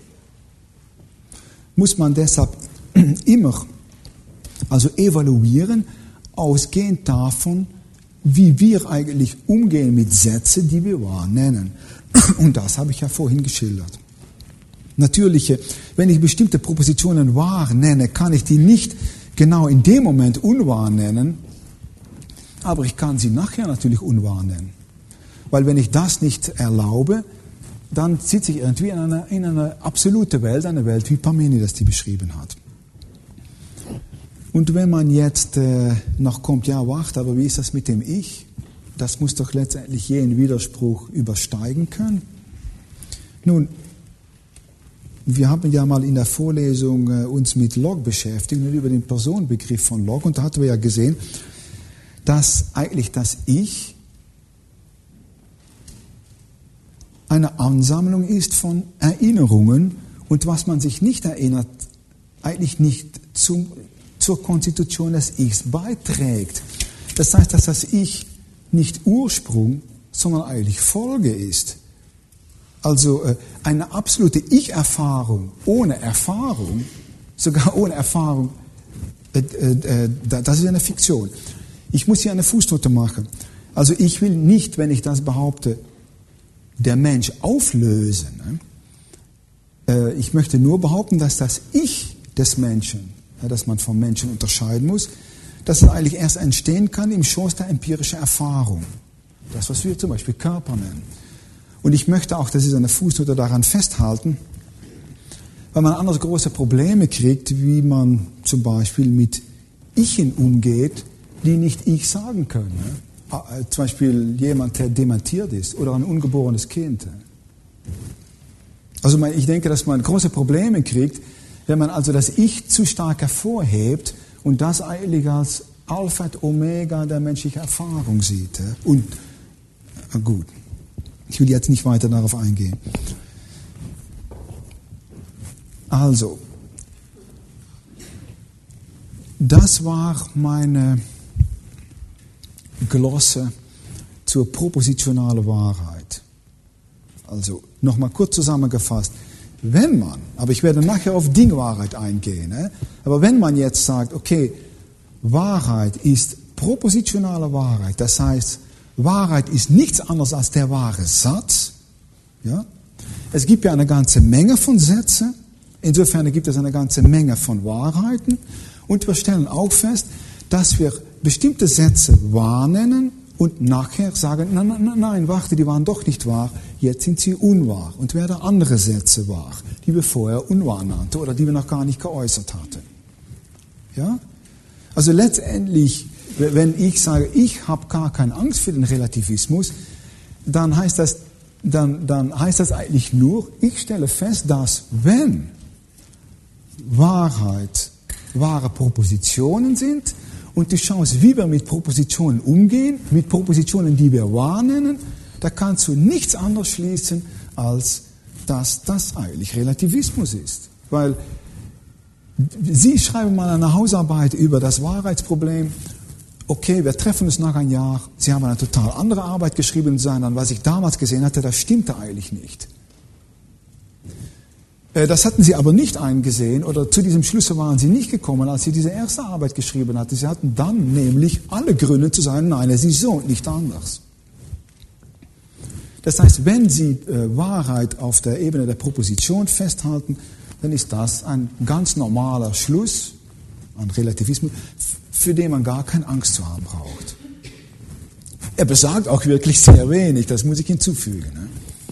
muss man deshalb immer also evaluieren, ausgehend davon, wie wir eigentlich umgehen mit Sätzen, die wir wahr nennen. Und das habe ich ja vorhin geschildert. Natürlich, wenn ich bestimmte Propositionen wahr nenne, kann ich die nicht genau in dem Moment unwahr nennen, aber ich kann sie nachher natürlich unwahr nennen. Weil wenn ich das nicht erlaube, dann sitze ich irgendwie in eine absolute Welt, eine Welt, wie Parmenides die beschrieben hat. Und wenn man jetzt noch kommt, ja, warte, aber wie ist das mit dem Ich? Das muss doch letztendlich jeden Widerspruch übersteigen können. Nun, wir haben ja mal in der Vorlesung uns mit Log beschäftigt und über den Personenbegriff von Log. Und da hatten wir ja gesehen, dass eigentlich das Ich eine Ansammlung ist von Erinnerungen und was man sich nicht erinnert, eigentlich nicht zur Konstitution des Ichs beiträgt. Das heißt, dass das Ich nicht Ursprung, sondern eigentlich Folge ist. Also eine absolute Ich-Erfahrung ohne Erfahrung, sogar ohne Erfahrung, das ist eine Fiktion. Ich muss hier eine Fußnote machen. Also ich will nicht, wenn ich das behaupte, der Mensch auflösen. Ich möchte nur behaupten, dass das Ich des Menschen, das man vom Menschen unterscheiden muss, dass es eigentlich erst entstehen kann im Schoß der empirischen Erfahrung. Das, was wir zum Beispiel Körper nennen. Und ich möchte auch, das ist eine Fußnote, daran festhalten, weil man anders große Probleme kriegt, wie man zum Beispiel mit Ichen umgeht, die nicht Ich sagen können. Zum Beispiel jemand, der dementiert ist oder ein ungeborenes Kind. Also ich denke, dass man große Probleme kriegt, wenn man also das Ich zu stark hervorhebt und das eigentlich als Alpha und Omega der menschlichen Erfahrung sieht. Und gut, ich will jetzt nicht weiter darauf eingehen. Also, das war meine Glosse zur propositionalen Wahrheit. Also nochmal kurz zusammengefasst, wenn man, aber ich werde nachher auf Dingwahrheit eingehen, aber wenn man jetzt sagt, okay, Wahrheit ist propositionale Wahrheit, das heißt, Wahrheit ist nichts anderes als der wahre Satz. Ja? Es gibt ja eine ganze Menge von Sätzen, insofern gibt es eine ganze Menge von Wahrheiten und wir stellen auch fest, dass wir bestimmte Sätze wahrnehmen und nachher sagen, nein, warte, die waren doch nicht wahr, jetzt sind sie unwahr und werden andere Sätze wahr, die wir vorher unwahr nannten oder die wir noch gar nicht geäußert hatten. Ja? Also letztendlich, wenn ich sage, ich habe gar keine Angst für den Relativismus, dann heißt das eigentlich nur, ich stelle fest, dass wenn Wahrheit wahre Propositionen sind und die Chance, wie wir mit Propositionen umgehen, mit Propositionen, die wir wahrnehmen, da kannst du nichts anderes schließen, als dass das eigentlich Relativismus ist. Weil Sie schreiben mal eine Hausarbeit über das Wahrheitsproblem. Okay, wir treffen uns nach einem Jahr. Sie haben eine total andere Arbeit geschrieben und sagen dann, was ich damals gesehen hatte, das stimmte eigentlich nicht. Das hatten Sie aber nicht eingesehen oder zu diesem Schluss waren Sie nicht gekommen, als Sie diese erste Arbeit geschrieben hatten. Sie hatten dann nämlich alle Gründe zu sagen, nein, es ist so und nicht anders. Das heißt, wenn Sie Wahrheit auf der Ebene der Proposition festhalten, dann ist das ein ganz normaler Schluss an Relativismus, für den man gar keine Angst zu haben braucht. Er besagt auch wirklich sehr wenig, das muss ich hinzufügen. Ne?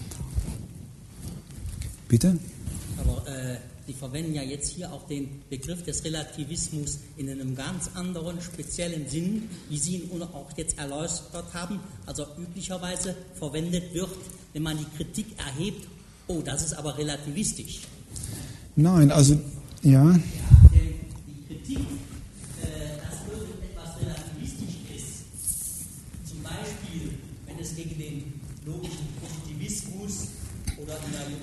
Bitte? Aber Sie verwenden ja jetzt hier auch den Begriff des Relativismus in einem ganz anderen, speziellen Sinn, wie Sie ihn auch jetzt erläutert haben. Also üblicherweise verwendet wird, wenn man die Kritik erhebt, oh, das ist aber relativistisch. Nein, also, ja. Die Kritik, dass irgendetwas relativistisch ist, zum Beispiel, wenn es gegen den logischen Positivismus oder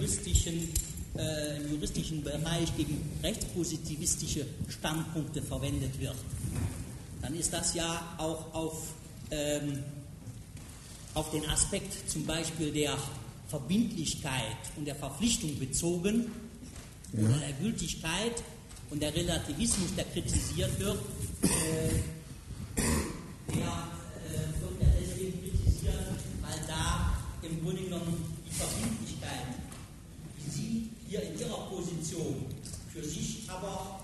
im juristischen Bereich gegen rechtspositivistische Standpunkte verwendet wird, dann ist das ja auch auf den Aspekt zum Beispiel der Verbindlichkeit und der Verpflichtung bezogen, oder der Gültigkeit und der Relativismus, der kritisiert wird, der wird ja deswegen kritisiert, weil da im Grunde genommen die Verbindlichkeit, die Sie hier in Ihrer Position für sich aber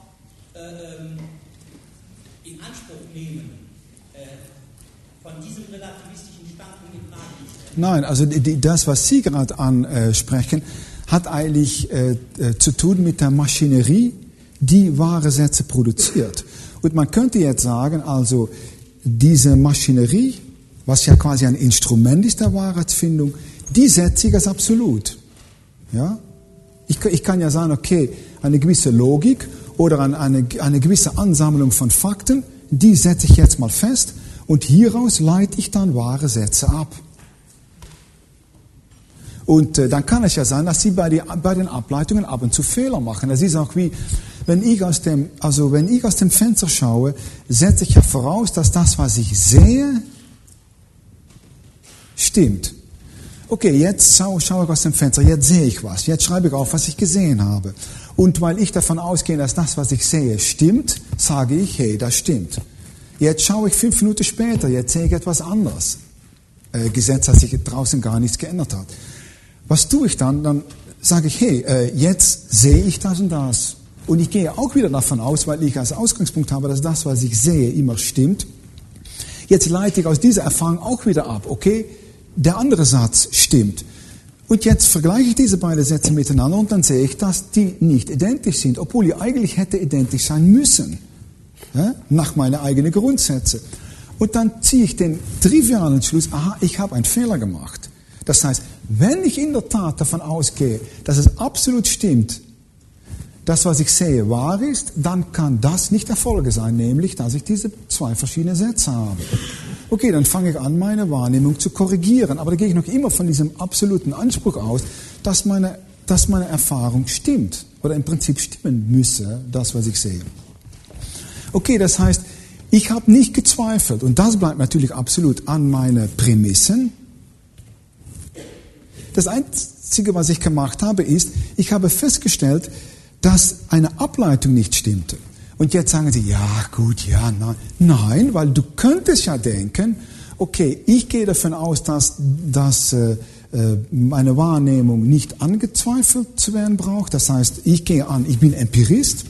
in Anspruch nehmen, von diesem relativistischen Standpunkt in Frage ist. Nein, also das, was Sie gerade ansprechen, hat eigentlich zu tun mit der Maschinerie, die wahre Sätze produziert. Und man könnte jetzt sagen, also diese Maschinerie, was ja quasi ein Instrument ist der Wahrheitsfindung, die setze ich als absolut. Ja? Ich kann ja sagen, okay, eine gewisse Logik oder eine gewisse Ansammlung von Fakten, die setze ich jetzt mal fest und hieraus leite ich dann wahre Sätze ab. Und dann kann es ja sein, dass Sie bei den Ableitungen ab und zu Fehler machen. Das ist auch wie, wenn ich aus dem Fenster schaue, setze ich ja voraus, dass das, was ich sehe, stimmt. Okay, jetzt schaue ich aus dem Fenster, jetzt sehe ich was, jetzt schreibe ich auf, was ich gesehen habe. Und weil ich davon ausgehe, dass das, was ich sehe, stimmt, sage ich, hey, das stimmt. Jetzt schaue ich 5 Minuten später, jetzt sehe ich etwas anderes. Gesetzt, dass sich draußen gar nichts geändert hat. Was tue ich dann? Dann sage ich, hey, jetzt sehe ich das und das. Und ich gehe auch wieder davon aus, weil ich als Ausgangspunkt habe, dass das, was ich sehe, immer stimmt. Jetzt leite ich aus dieser Erfahrung auch wieder ab. Okay, der andere Satz stimmt. Und jetzt vergleiche ich diese beiden Sätze miteinander und dann sehe ich, dass die nicht identisch sind, obwohl die eigentlich hätte identisch sein müssen. Ja? Nach meinen eigenen Grundsätzen. Und dann ziehe ich den trivialen Schluss, aha, ich habe einen Fehler gemacht. Das heißt, wenn ich in der Tat davon ausgehe, dass es absolut stimmt, das, was ich sehe, wahr ist, dann kann das nicht der Folge sein, nämlich, dass ich diese 2 verschiedene Sätze habe. Okay, dann fange ich an, meine Wahrnehmung zu korrigieren, aber da gehe ich noch immer von diesem absoluten Anspruch aus, dass meine Erfahrung stimmt oder im Prinzip stimmen müsse, das, was ich sehe. Okay, das heißt, Ich habe nicht gezweifelt, und das bleibt natürlich absolut an meine Prämissen. Das Einzige, was ich gemacht habe, ist, ich habe festgestellt, dass eine Ableitung nicht stimmte. Und jetzt sagen Sie, ja, gut, ja, nein. Nein, weil du könntest ja denken, okay, ich gehe davon aus, dass meine Wahrnehmung nicht angezweifelt zu werden braucht. Das heißt, ich gehe an, ich bin Empirist.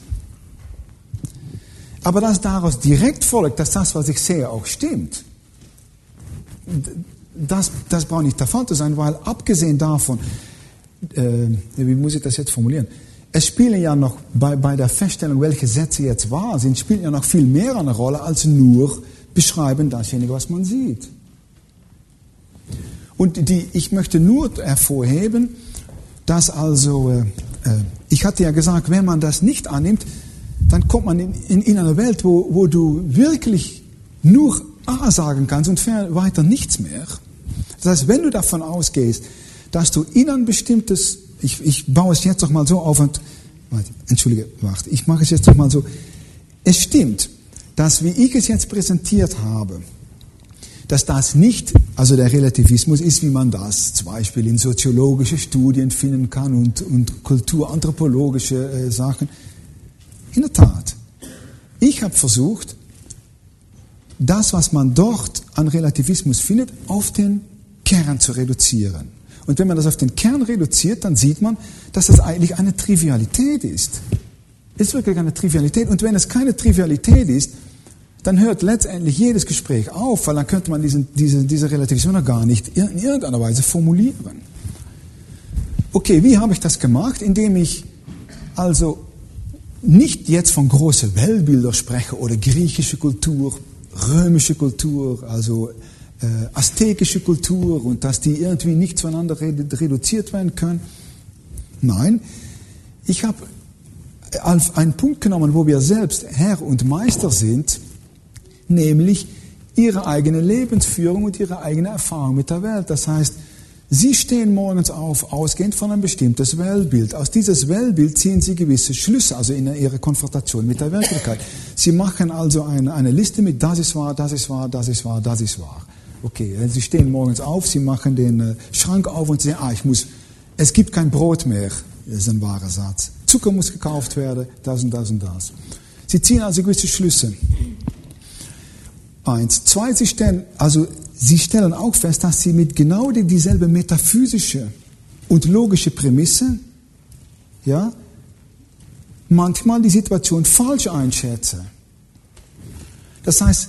Aber dass daraus direkt folgt, dass das, was ich sehe, auch stimmt, das braucht nicht der Fall zu sein, weil abgesehen davon, wie muss ich das jetzt formulieren? Es spielen ja noch bei der Feststellung, welche Sätze jetzt wahr sind, spielen ja noch viel mehr eine Rolle, als nur beschreiben dasjenige, was man sieht. Und ich möchte nur hervorheben, dass also, ich hatte ja gesagt, wenn man das nicht annimmt, dann kommt man in eine Welt, wo du wirklich nur A sagen kannst und weiter nichts mehr. Das heißt, wenn du davon ausgehst, dass du in ein bestimmtes, ich baue es jetzt doch mal so auf und, ich mache es jetzt doch mal so. Es stimmt, dass wie ich es jetzt präsentiert habe, dass das nicht, also der Relativismus ist, wie man das zum Beispiel in soziologische Studien finden kann und kulturanthropologische Sachen. In der Tat, ich habe versucht, das, was man dort an Relativismus findet, auf den Kern zu reduzieren. Und wenn man das auf den Kern reduziert, dann sieht man, dass das eigentlich eine Trivialität ist. Es ist wirklich eine Trivialität. Und wenn es keine Trivialität ist, dann hört letztendlich jedes Gespräch auf, weil dann könnte man diese Relativismus gar nicht in irgendeiner Weise formulieren. Okay, wie habe ich das gemacht? Indem ich also nicht jetzt von großen Weltbildern spreche oder griechische Kultur, römische Kultur, also aztekische Kultur und dass die irgendwie nicht zueinander reduziert werden können. Nein, ich habe einen Punkt genommen, wo wir selbst Herr und Meister sind, nämlich ihre eigene Lebensführung und ihre eigene Erfahrung mit der Welt. Das heißt, sie stehen morgens auf, ausgehend von einem bestimmtes Weltbild. Aus dieses Weltbild ziehen sie gewisse Schlüsse, also in ihrer Konfrontation mit der Wirklichkeit. Sie machen also eine Liste mit, das ist wahr, das ist wahr, das ist wahr, das ist wahr. Okay, sie stehen morgens auf, sie machen den Schrank auf und sagen, es gibt kein Brot mehr. Das ist ein wahrer Satz. Zucker muss gekauft werden, das und das und das. Sie ziehen also gewisse Schlüsse. 1. 2, sie stellen auch fest, dass sie mit genau dieselbe metaphysische und logische Prämisse, ja, manchmal die Situation falsch einschätzen. Das heißt,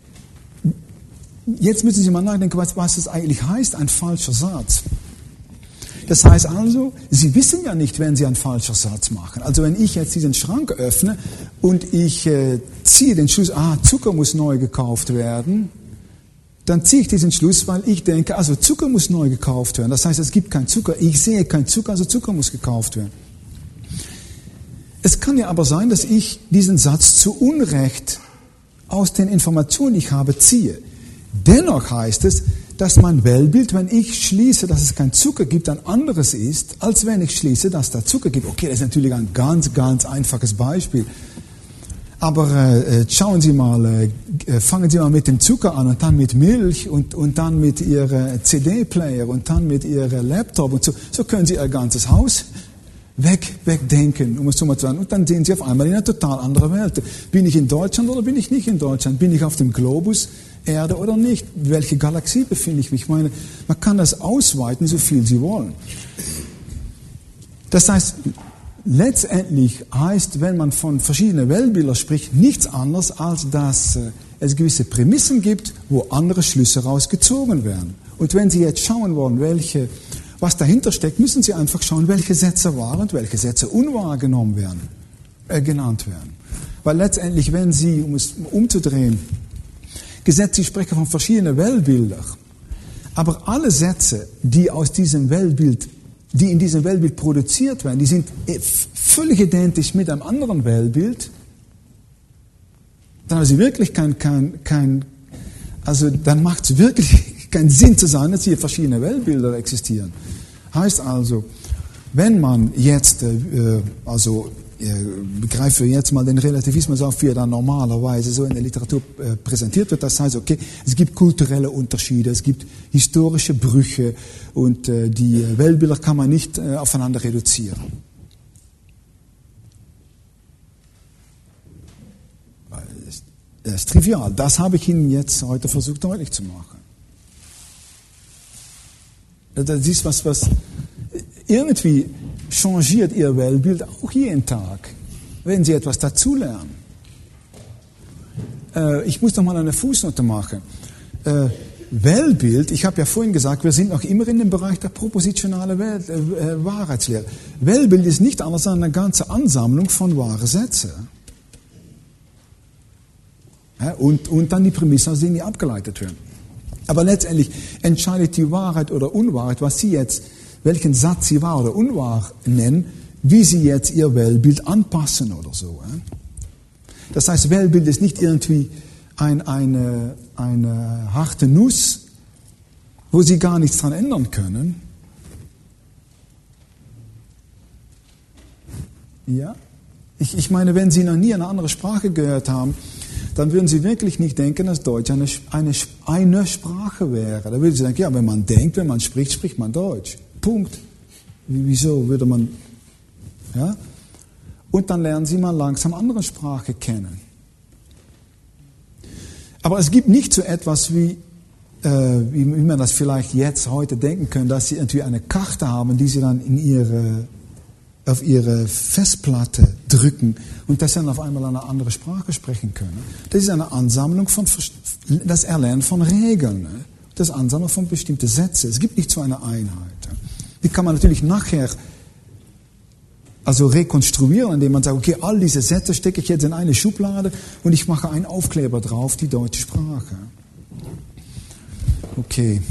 jetzt müssen Sie mal nachdenken, was das eigentlich heißt, ein falscher Satz. Das heißt also, Sie wissen ja nicht, wenn Sie einen falschen Satz machen. Also wenn ich jetzt diesen Schrank öffne und ich ziehe den Schluss, Zucker muss neu gekauft werden, dann ziehe ich diesen Schluss, weil ich denke, also Zucker muss neu gekauft werden. Das heißt, es gibt keinen Zucker, ich sehe keinen Zucker, also Zucker muss gekauft werden. Es kann ja aber sein, dass ich diesen Satz zu Unrecht aus den Informationen, die ich habe, ziehe. Dennoch heißt es, dass mein Weltbild, wenn ich schließe, dass es keinen Zucker gibt, ein anderes ist, als wenn ich schließe, dass da Zucker gibt. Okay, das ist natürlich ein ganz, ganz einfaches Beispiel. Aber schauen Sie mal, fangen Sie mal mit dem Zucker an und dann mit Milch und dann mit Ihrem CD-Player und dann mit Ihrem Laptop und so. So können Sie Ihr ganzes Haus wegdenken, um es so mal zu sagen. Und dann sehen Sie auf einmal in eine total andere Welt. Bin ich in Deutschland oder bin ich nicht in Deutschland? Bin ich auf dem Globus Erde oder nicht? Welche Galaxie befinde ich mich? Ich meine, man kann das ausweiten, so viel Sie wollen. Das heißt, letztendlich heißt, wenn man von verschiedenen Weltbildern spricht, nichts anderes, als dass es gewisse Prämissen gibt, wo andere Schlüsse rausgezogen werden. Und wenn Sie jetzt schauen wollen, was dahinter steckt, müssen Sie einfach schauen, welche Sätze wahr und welche Sätze unwahr genannt werden. Weil letztendlich, wenn Sie, um es umzudrehen, Sie sprechen von verschiedenen Weltbildern, aber alle Sätze, die in diesem Weltbild produziert werden, die sind völlig identisch mit einem anderen Weltbild, dann haben Sie wirklich dann macht es wirklich keinen Sinn zu sagen, dass hier verschiedene Weltbilder existieren. Heißt also, wenn man jetzt greife jetzt mal den Relativismus auf, wie er dann normalerweise so in der Literatur präsentiert wird. Das heißt, okay, es gibt kulturelle Unterschiede, es gibt historische Brüche und die Weltbilder kann man nicht aufeinander reduzieren. Das ist trivial. Das habe ich Ihnen jetzt heute versucht deutlich zu machen. Das ist was irgendwie changiert Ihr Weltbild auch jeden Tag, wenn Sie etwas dazulernen. Ich muss noch mal eine Fußnote machen. Weltbild, ich habe ja vorhin gesagt, wir sind noch immer in dem Bereich der propositionalen Wahrheitslehre. Weltbild ist nicht anders als eine ganze Ansammlung von wahren Sätzen. Und dann die Prämissen, aus denen die abgeleitet werden. Aber letztendlich entscheidet die Wahrheit oder Unwahrheit, was Sie jetzt, welchen Satz Sie wahr oder unwahr nennen, wie Sie jetzt Ihr Weltbild anpassen oder so. Das heißt, Weltbild ist nicht irgendwie eine harte Nuss, wo Sie gar nichts dran ändern können. Ja? Ich meine, wenn Sie noch nie eine andere Sprache gehört haben, dann würden Sie wirklich nicht denken, dass Deutsch eine Sprache wäre. Da würden Sie denken, ja, wenn man denkt, wenn man spricht, spricht man Deutsch. Punkt. Wieso würde man... Ja? Und dann lernen Sie mal langsam andere Sprache kennen. Aber es gibt nicht so etwas wie man das vielleicht jetzt, heute denken können, dass Sie irgendwie eine Karte haben, die Sie dann auf Ihre Festplatte drücken und dass Sie dann auf einmal eine andere Sprache sprechen können. Das ist eine Ansammlung von, das Erlernen von Regeln, das Ansammeln von bestimmten Sätzen. Es gibt nicht so eine Einheit. Die kann man natürlich nachher rekonstruieren, indem man sagt, okay, all diese Sätze stecke ich jetzt in eine Schublade und ich mache einen Aufkleber drauf, die deutsche Sprache. Okay.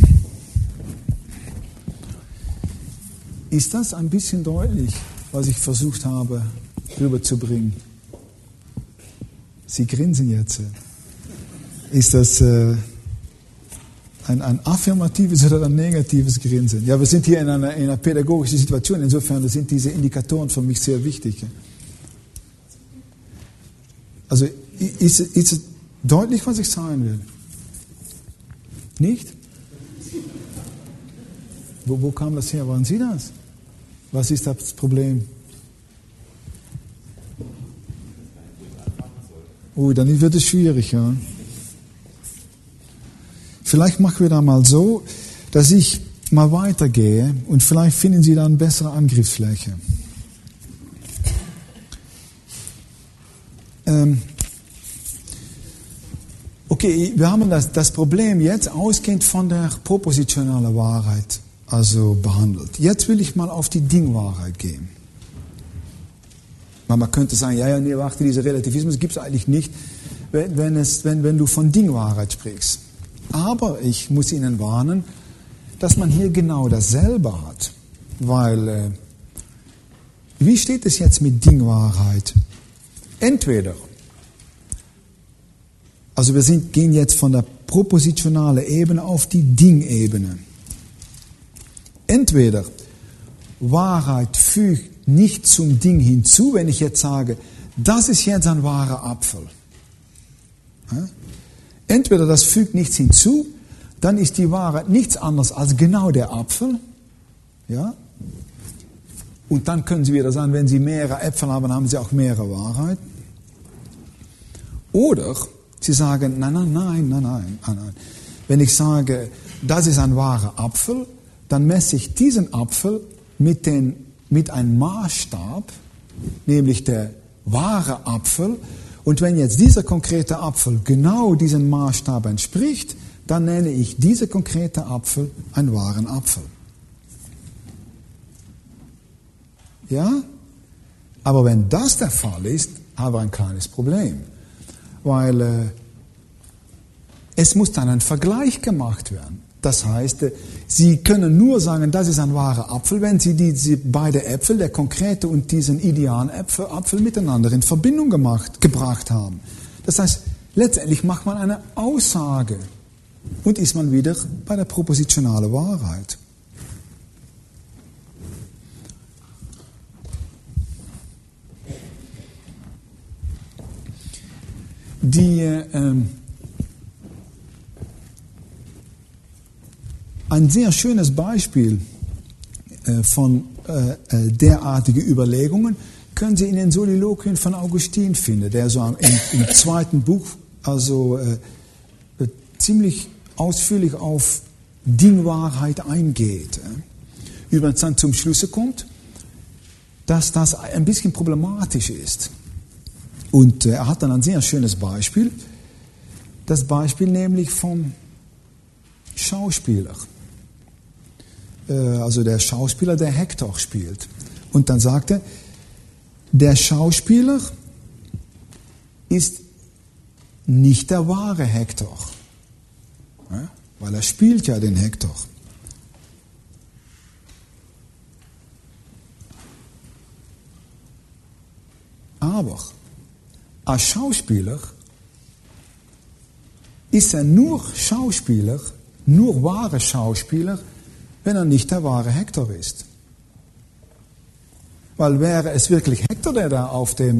Ist das ein bisschen deutlich, was ich versucht habe rüberzubringen? Sie grinsen jetzt. Ist das ein affirmatives oder ein negatives Grinsen? Ja, wir sind hier in einer pädagogischen Situation, insofern sind diese Indikatoren für mich sehr wichtig. Also ist es deutlich, was ich sagen will? Nicht? Wo kam das her? Waren Sie das? Was ist das Problem? Oh, dann wird es schwierig, ja. Vielleicht machen wir da mal so, dass ich mal weitergehe und vielleicht finden Sie da eine bessere Angriffsfläche. Okay, wir haben das Problem jetzt ausgehend von der propositionalen Wahrheit behandelt. Jetzt will ich mal auf die Dingwahrheit gehen. Man könnte sagen, nee, warte, dieser Relativismus gibt es eigentlich nicht, wenn du von Dingwahrheit sprichst. Aber ich muss Ihnen warnen, dass man hier genau dasselbe hat. Weil, wie steht es jetzt mit Dingwahrheit? Entweder, gehen jetzt von der propositionalen Ebene auf die Dingebene. Entweder Wahrheit fügt nicht zum Ding hinzu, wenn ich jetzt sage, das ist jetzt ein wahrer Apfel. Entweder das fügt nichts hinzu, dann ist die Wahrheit nichts anderes als genau der Apfel. Ja? Und dann können Sie wieder sagen, wenn Sie mehrere Äpfel haben, haben Sie auch mehrere Wahrheit. Oder Sie sagen, nein. Wenn ich sage, das ist ein wahrer Apfel, dann messe ich diesen Apfel mit einem Maßstab, nämlich der wahre Apfel. Und wenn jetzt dieser konkrete Apfel genau diesem Maßstab entspricht, dann nenne ich diese konkrete Apfel einen wahren Apfel. Ja? Aber wenn das der Fall ist, haben wir ein kleines Problem. Weil es muss dann ein Vergleich gemacht werden. Das heißt, Sie können nur sagen, das ist ein wahrer Apfel, wenn Sie diese beiden Äpfel, der konkrete und diesen idealen Apfel miteinander in Verbindung gebracht haben. Das heißt, letztendlich macht man eine Aussage und ist man wieder bei der propositionalen Wahrheit. ein sehr schönes Beispiel von derartigen Überlegungen können Sie in den Soliloquien von Augustin finden, der so im zweiten Buch ziemlich ausführlich auf Dingwahrheit eingeht. Übrigens dann zum Schluss kommt, dass das ein bisschen problematisch ist. Und er hat dann ein sehr schönes Beispiel, das Beispiel nämlich vom Schauspieler. Also der Schauspieler, der Hektor spielt. Und dann sagt er, der Schauspieler ist nicht der wahre Hektor, weil er spielt ja den Hektor. Aber als Schauspieler ist er nur Schauspieler, nur wahre Schauspieler, wenn er nicht der wahre Hektor ist. Weil wäre es wirklich Hektor, der da auf der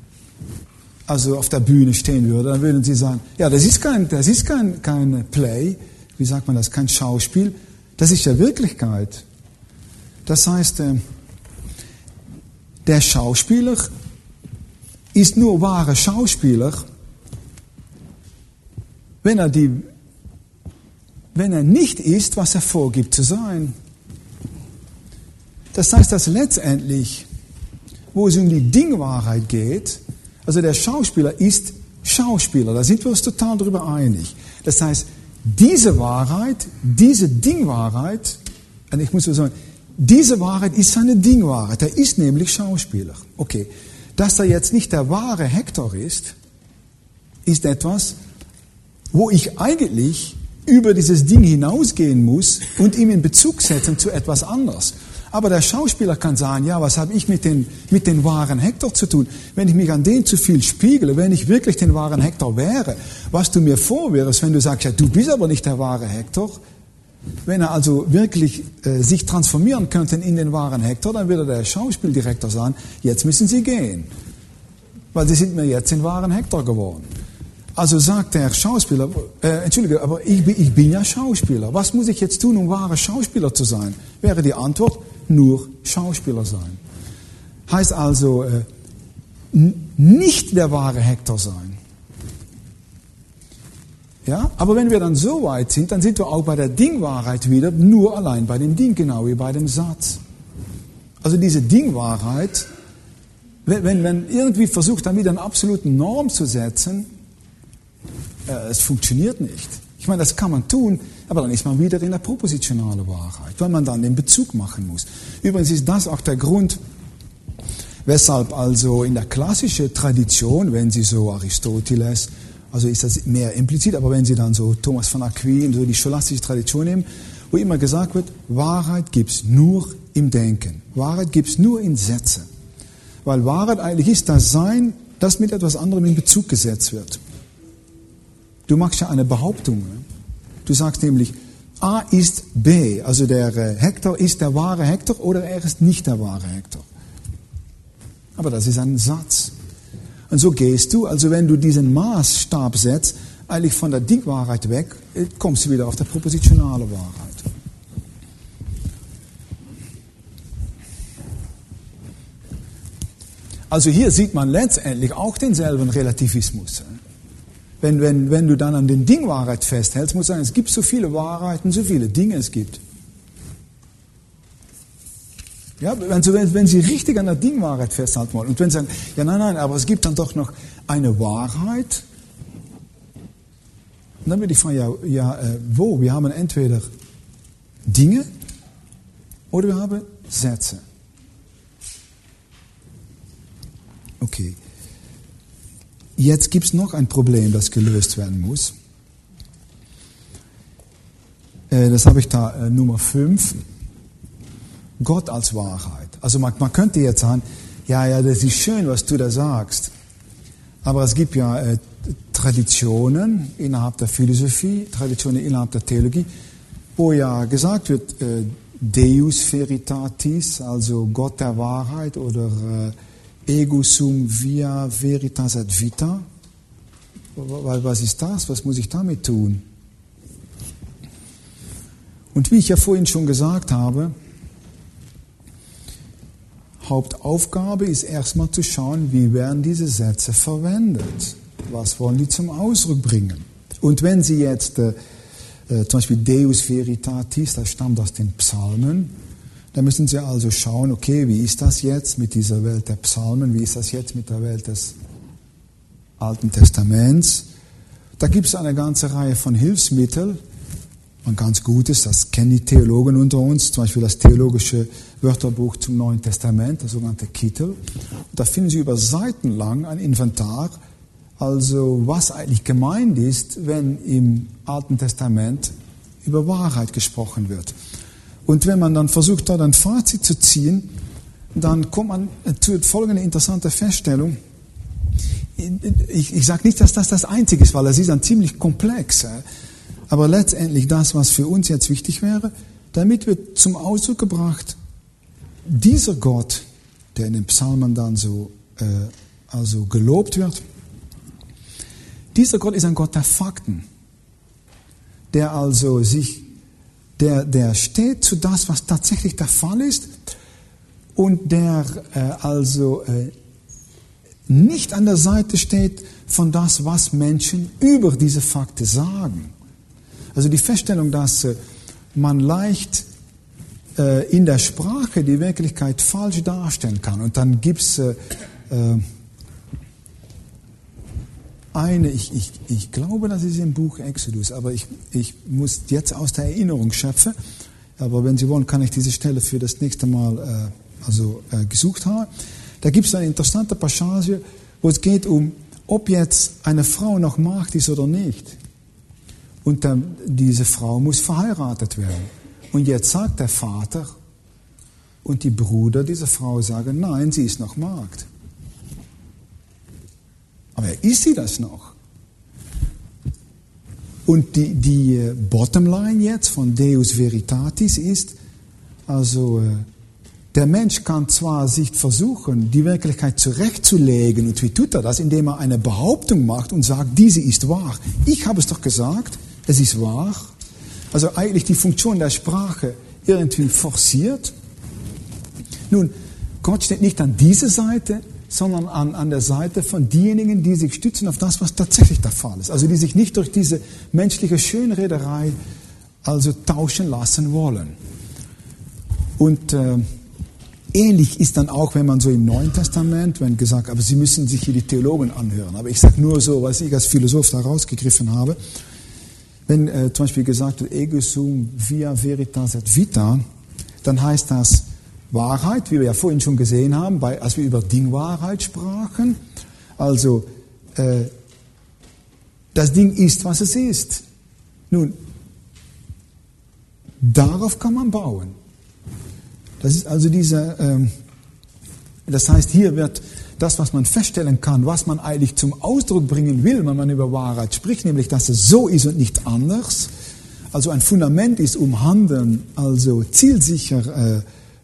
Bühne stehen würde, dann würden Sie sagen, ja, das ist kein Play, wie sagt man das, kein Schauspiel, das ist ja Wirklichkeit. Das heißt, der Schauspieler ist nur wahre Schauspieler, wenn er nicht ist, was er vorgibt zu sein. Das heißt, dass letztendlich, wo es um die Dingwahrheit geht, also der Schauspieler ist Schauspieler, da sind wir uns total darüber einig. Das heißt, diese Wahrheit, diese Dingwahrheit, und ich muss so sagen, diese Wahrheit ist seine Dingwahrheit, er ist nämlich Schauspieler. Okay, dass er jetzt nicht der wahre Hektor ist etwas, wo ich eigentlich über dieses Ding hinausgehen muss und ihm in Bezug setzen zu etwas anderes. Aber der Schauspieler kann sagen, ja, was habe ich mit den wahren Hektor zu tun? Wenn ich mich an den zu viel spiegle, wenn ich wirklich den wahren Hektor wäre, was du mir vorwirfst, wenn du sagst, ja, du bist aber nicht der wahre Hektor, wenn er also wirklich sich transformieren könnte in den wahren Hektor, dann würde der Schauspieldirektor sagen, jetzt müssen Sie gehen, weil Sie sind mir jetzt den wahren Hektor geworden. Also sagt der Schauspieler, entschuldige, aber ich bin ja Schauspieler. Was muss ich jetzt tun, um wahrer Schauspieler zu sein? Wäre die Antwort, nur Schauspieler sein. Heißt also, nicht der wahre Hektor sein. Ja, aber wenn wir dann so weit sind, dann sind wir auch bei der Dingwahrheit wieder nur allein bei dem Ding, genau wie bei dem Satz. Also diese Dingwahrheit, wenn man irgendwie versucht, dann wieder eine absolute Norm zu setzen, es funktioniert nicht. Ich meine, das kann man tun, aber dann ist man wieder in der propositionalen Wahrheit, weil man dann den Bezug machen muss. Übrigens ist das auch der Grund, weshalb also in der klassischen Tradition, wenn Sie so Aristoteles, also ist das mehr implizit, aber wenn Sie dann so Thomas von Aquin, so die scholastische Tradition nehmen, wo immer gesagt wird, Wahrheit gibt es nur im Denken. Wahrheit gibt es nur in Sätzen. Weil Wahrheit eigentlich ist das Sein, das mit etwas anderem in Bezug gesetzt wird. Du machst ja eine Behauptung. Du sagst nämlich, A ist B, also der Hektor ist der wahre Hektor oder er ist nicht der wahre Hektor. Aber das ist ein Satz. Und so gehst du, also wenn du diesen Maßstab setzt, eigentlich von der Dingwahrheit weg, kommst du wieder auf die propositionale Wahrheit. Also hier sieht man letztendlich auch denselben Relativismus. Wenn du dann an den Dingwahrheit festhältst, musst du sagen, es gibt so viele Wahrheiten, so viele Dinge es gibt. Ja, wenn Sie richtig an der Dingwahrheit festhalten wollen und wenn Sie sagen, ja nein, aber es gibt dann doch noch eine Wahrheit, dann würde ich fragen, wo? Wir haben entweder Dinge oder wir haben Sätze. Okay. Jetzt gibt es noch ein Problem, das gelöst werden muss. Das habe ich da, Nummer 5. Gott als Wahrheit. Also man könnte jetzt sagen, ja, das ist schön, was du da sagst. Aber es gibt ja Traditionen innerhalb der Philosophie, Traditionen innerhalb der Theologie, wo ja gesagt wird, Deus veritatis, also Gott der Wahrheit oder ego sum via veritas et vita. Was ist das? Was muss ich damit tun? Und wie ich ja vorhin schon gesagt habe, Hauptaufgabe ist erstmal zu schauen, wie werden diese Sätze verwendet? Was wollen die zum Ausdruck bringen? Und wenn Sie jetzt zum Beispiel Deus Veritatis, das stammt aus den Psalmen, dann müssen Sie also schauen, okay, wie ist das jetzt mit dieser Welt der Psalmen, wie ist das jetzt mit der Welt des Alten Testaments? Da gibt es eine ganze Reihe von Hilfsmitteln, ein ganz gutes, das kennen die Theologen unter uns, zum Beispiel das theologische Wörterbuch zum Neuen Testament, das sogenannte Kittel. Und da finden Sie über Seiten lang ein Inventar, also was eigentlich gemeint ist, wenn im Alten Testament über Wahrheit gesprochen wird. Und wenn man dann versucht, dort ein Fazit zu ziehen, dann kommt man zu folgender interessanten Feststellung. Ich sage nicht, dass das Einzige ist, weil es ist dann ziemlich komplex. Aber letztendlich das, was für uns jetzt wichtig wäre, damit wird zum Ausdruck gebracht, dieser Gott, der in den Psalmen dann so also gelobt wird, dieser Gott ist ein Gott der Fakten, der also der steht zu das, was tatsächlich der Fall ist und der nicht an der Seite steht von das, was Menschen über diese Fakten sagen. Also die Feststellung, dass man leicht in der Sprache die Wirklichkeit falsch darstellen kann. Und dann gibt es ich glaube, das ist im Buch Exodus, aber ich muss jetzt aus der Erinnerung schöpfen. Aber wenn Sie wollen, kann ich diese Stelle für das nächste Mal gesucht haben. Da gibt es eine interessante Passage, wo es geht um, ob jetzt eine Frau noch Magd ist oder nicht. Und diese Frau muss verheiratet werden. Und jetzt sagt der Vater und die Brüder dieser Frau sagen, nein, sie ist noch Magd. Aber ist sie das noch? Und die Bottomline jetzt von Deus Veritatis ist, also der Mensch kann zwar sich versuchen, die Wirklichkeit zurechtzulegen, und wie tut er das? Indem er eine Behauptung macht und sagt, diese ist wahr. Ich habe es doch gesagt, es ist wahr. Also eigentlich die Funktion der Sprache irgendwie forciert. Nun, Gott steht nicht an dieser Seite, sondern an der Seite von denjenigen, die sich stützen auf das, was tatsächlich der Fall ist. Also die sich nicht durch diese menschliche Schönrederei also tauschen lassen wollen. Und ähnlich ist dann auch, wenn man so im Neuen Testament, wenn gesagt, aber Sie müssen sich hier die Theologen anhören. Aber ich sage nur so, was ich als Philosoph da rausgegriffen habe. Wenn zum Beispiel gesagt wird, ego sum via veritas et vita, dann heißt das Wahrheit, wie wir ja vorhin schon gesehen haben, als wir über Dingwahrheit sprachen. Also, das Ding ist, was es ist. Nun, darauf kann man bauen. Das ist also das heißt, hier wird das, was man feststellen kann, was man eigentlich zum Ausdruck bringen will, wenn man über Wahrheit spricht, nämlich, dass es so ist und nicht anders, also ein Fundament ist, um Handeln also zielsicher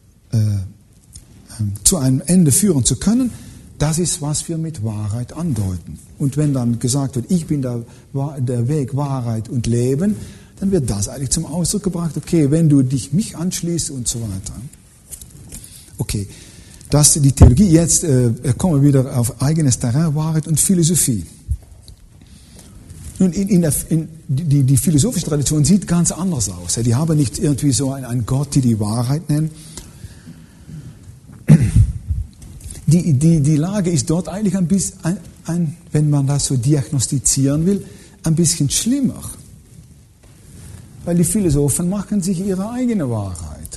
zu einem Ende führen zu können, das ist, was wir mit Wahrheit andeuten. Und wenn dann gesagt wird, ich bin der Weg, Wahrheit und Leben, dann wird das eigentlich zum Ausdruck gebracht, okay, wenn du mich anschließt und so weiter. Okay, das ist die Theologie. Jetzt kommen wir wieder auf eigenes Terrain, Wahrheit und Philosophie. Nun, die philosophische Tradition sieht ganz anders aus. Die haben nicht irgendwie so einen Gott, die Wahrheit nennen. Die Lage ist dort eigentlich ein bisschen, wenn man das so diagnostizieren will, ein bisschen schlimmer. Weil die Philosophen machen sich ihre eigene Wahrheit.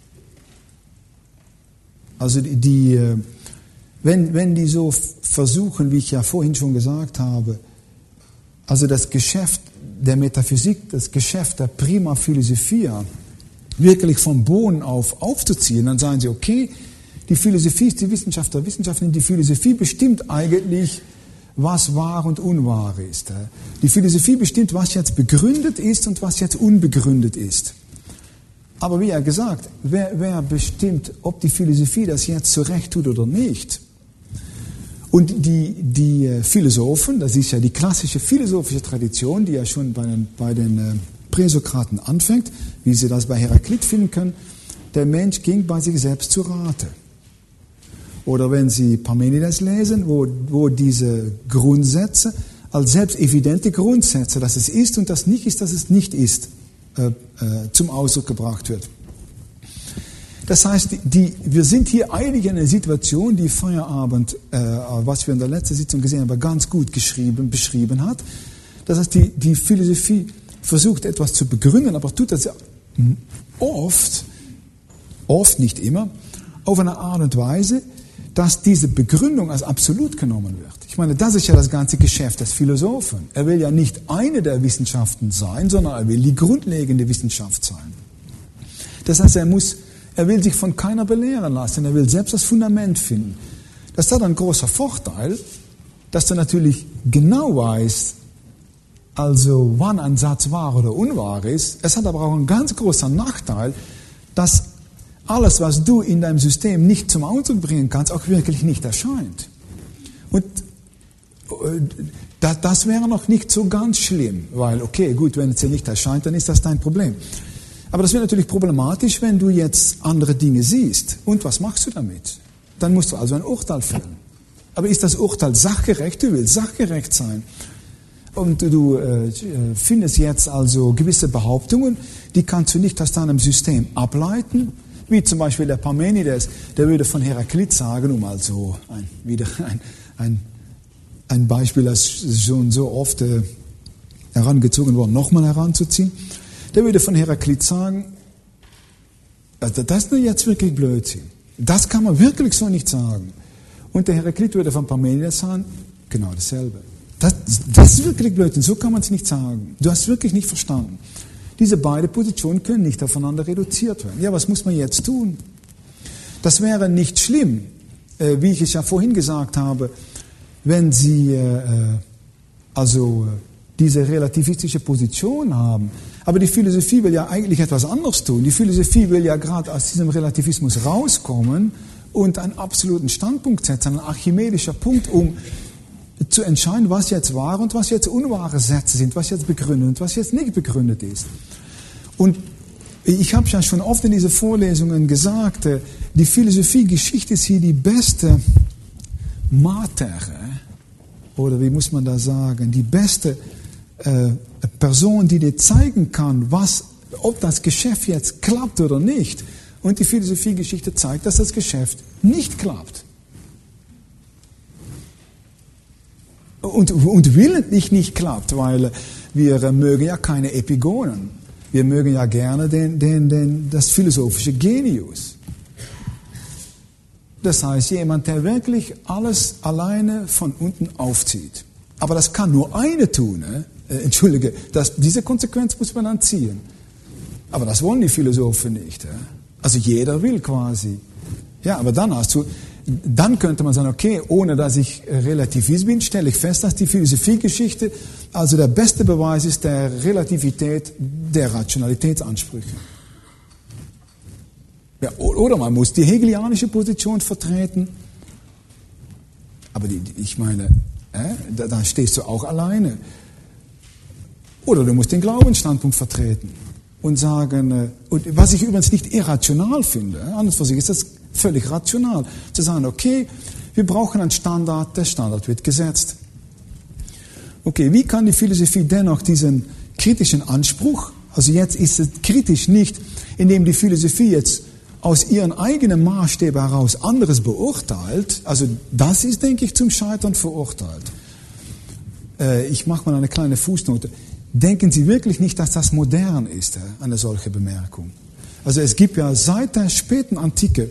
Also wenn die so versuchen, wie ich ja vorhin schon gesagt habe, also das Geschäft der Metaphysik, das Geschäft der Prima Philosophia wirklich vom Boden aufzuziehen, dann sagen sie, okay, die Philosophie ist die Wissenschaft der Wissenschaften. Die Philosophie bestimmt eigentlich, was wahr und unwahr ist. Die Philosophie bestimmt, was jetzt begründet ist und was jetzt unbegründet ist. Aber wie ja gesagt, wer bestimmt, ob die Philosophie das jetzt zurecht tut oder nicht? Und die Philosophen, das ist ja die klassische philosophische Tradition, die ja schon bei den Präsokraten anfängt, wie Sie das bei Heraklit finden können, der Mensch ging bei sich selbst zu Rate. Oder wenn Sie Parmenides lesen, wo diese Grundsätze als selbstevidente Grundsätze, dass es ist und das nicht ist, dass es nicht ist, zum Ausdruck gebracht wird. Das heißt, wir sind hier eigentlich in einer Situation, die Feyerabend, was wir in der letzten Sitzung gesehen haben, ganz gut beschrieben hat. Das heißt, die Philosophie versucht etwas zu begründen, aber tut das oft, nicht immer, auf eine Art und Weise, dass diese Begründung als absolut genommen wird. Ich meine, das ist ja das ganze Geschäft des Philosophen. Er will ja nicht eine der Wissenschaften sein, sondern er will die grundlegende Wissenschaft sein. Das heißt, er will sich von keiner belehren lassen, er will selbst das Fundament finden. Das hat einen großen Vorteil, dass du natürlich genau weißt, also wann ein Satz wahr oder unwahr ist. Es hat aber auch einen ganz großen Nachteil, dass alles, was du in deinem System nicht zum Ausdruck bringen kannst, auch wirklich nicht erscheint. Und das wäre noch nicht so ganz schlimm, weil, okay, gut, wenn es dir nicht erscheint, dann ist das dein Problem. Aber das wäre natürlich problematisch, wenn du jetzt andere Dinge siehst. Und was machst du damit? Dann musst du also ein Urteil fällen. Aber ist das Urteil sachgerecht? Du willst sachgerecht sein. Und du findest jetzt also gewisse Behauptungen, die kannst du nicht aus deinem System ableiten. Wie zum Beispiel der Parmenides, der würde von Heraklit sagen, um also wieder ein Beispiel, das schon so oft herangezogen wurde, nochmal heranzuziehen. Der würde von Heraklit sagen, also das ist jetzt wirklich Blödsinn. Das kann man wirklich so nicht sagen. Und der Heraklit würde von Parmenides sagen, genau dasselbe. Das ist wirklich Blödsinn, so kann man es nicht sagen. Du hast wirklich nicht verstanden. Diese beiden Positionen können nicht aufeinander reduziert werden. Ja, was muss man jetzt tun? Das wäre nicht schlimm, wie ich es ja vorhin gesagt habe, wenn Sie diese relativistische Position haben. Aber die Philosophie will ja eigentlich etwas anderes tun. Die Philosophie will ja gerade aus diesem Relativismus rauskommen und einen absoluten Standpunkt setzen, ein archimedischer Punkt, um zu entscheiden, was jetzt wahr und was jetzt unwahre Sätze sind, was jetzt begründet und was jetzt nicht begründet ist. Und ich habe ja schon oft in diesen Vorlesungen gesagt, die Philosophiegeschichte ist hier die beste Mater, oder wie muss man das sagen, die beste Person, die dir zeigen kann, ob das Geschäft jetzt klappt oder nicht. Und die Philosophiegeschichte zeigt, dass das Geschäft nicht klappt. Und willentlich nicht klappt, weil wir mögen ja keine Epigonen. Wir mögen ja gerne das philosophische Genius. Das heißt, jemand, der wirklich alles alleine von unten aufzieht. Aber das kann nur eine tun. Entschuldige, diese Konsequenz muss man dann ziehen. Aber das wollen die Philosophen nicht. Also jeder will quasi. Ja, aber dann könnte man sagen, okay, ohne dass ich Relativist bin, stelle ich fest, dass die Philosophiegeschichte also der beste Beweis ist der Relativität der Rationalitätsansprüche. Ja, oder man muss die hegelianische Position vertreten. Aber ich meine, da stehst du auch alleine. Oder du musst den Glaubensstandpunkt vertreten und sagen, und was ich übrigens nicht irrational finde, anders für sich ist das völlig rational, zu sagen, okay, wir brauchen einen Standard, der Standard wird gesetzt. Okay, wie kann die Philosophie dennoch diesen kritischen Anspruch, also jetzt ist es kritisch nicht, indem die Philosophie jetzt aus ihren eigenen Maßstäben heraus anderes beurteilt, also das ist, denke ich, zum Scheitern verurteilt. Ich mache mal eine kleine Fußnote. Denken Sie wirklich nicht, dass das modern ist, eine solche Bemerkung? Also es gibt ja seit der späten Antike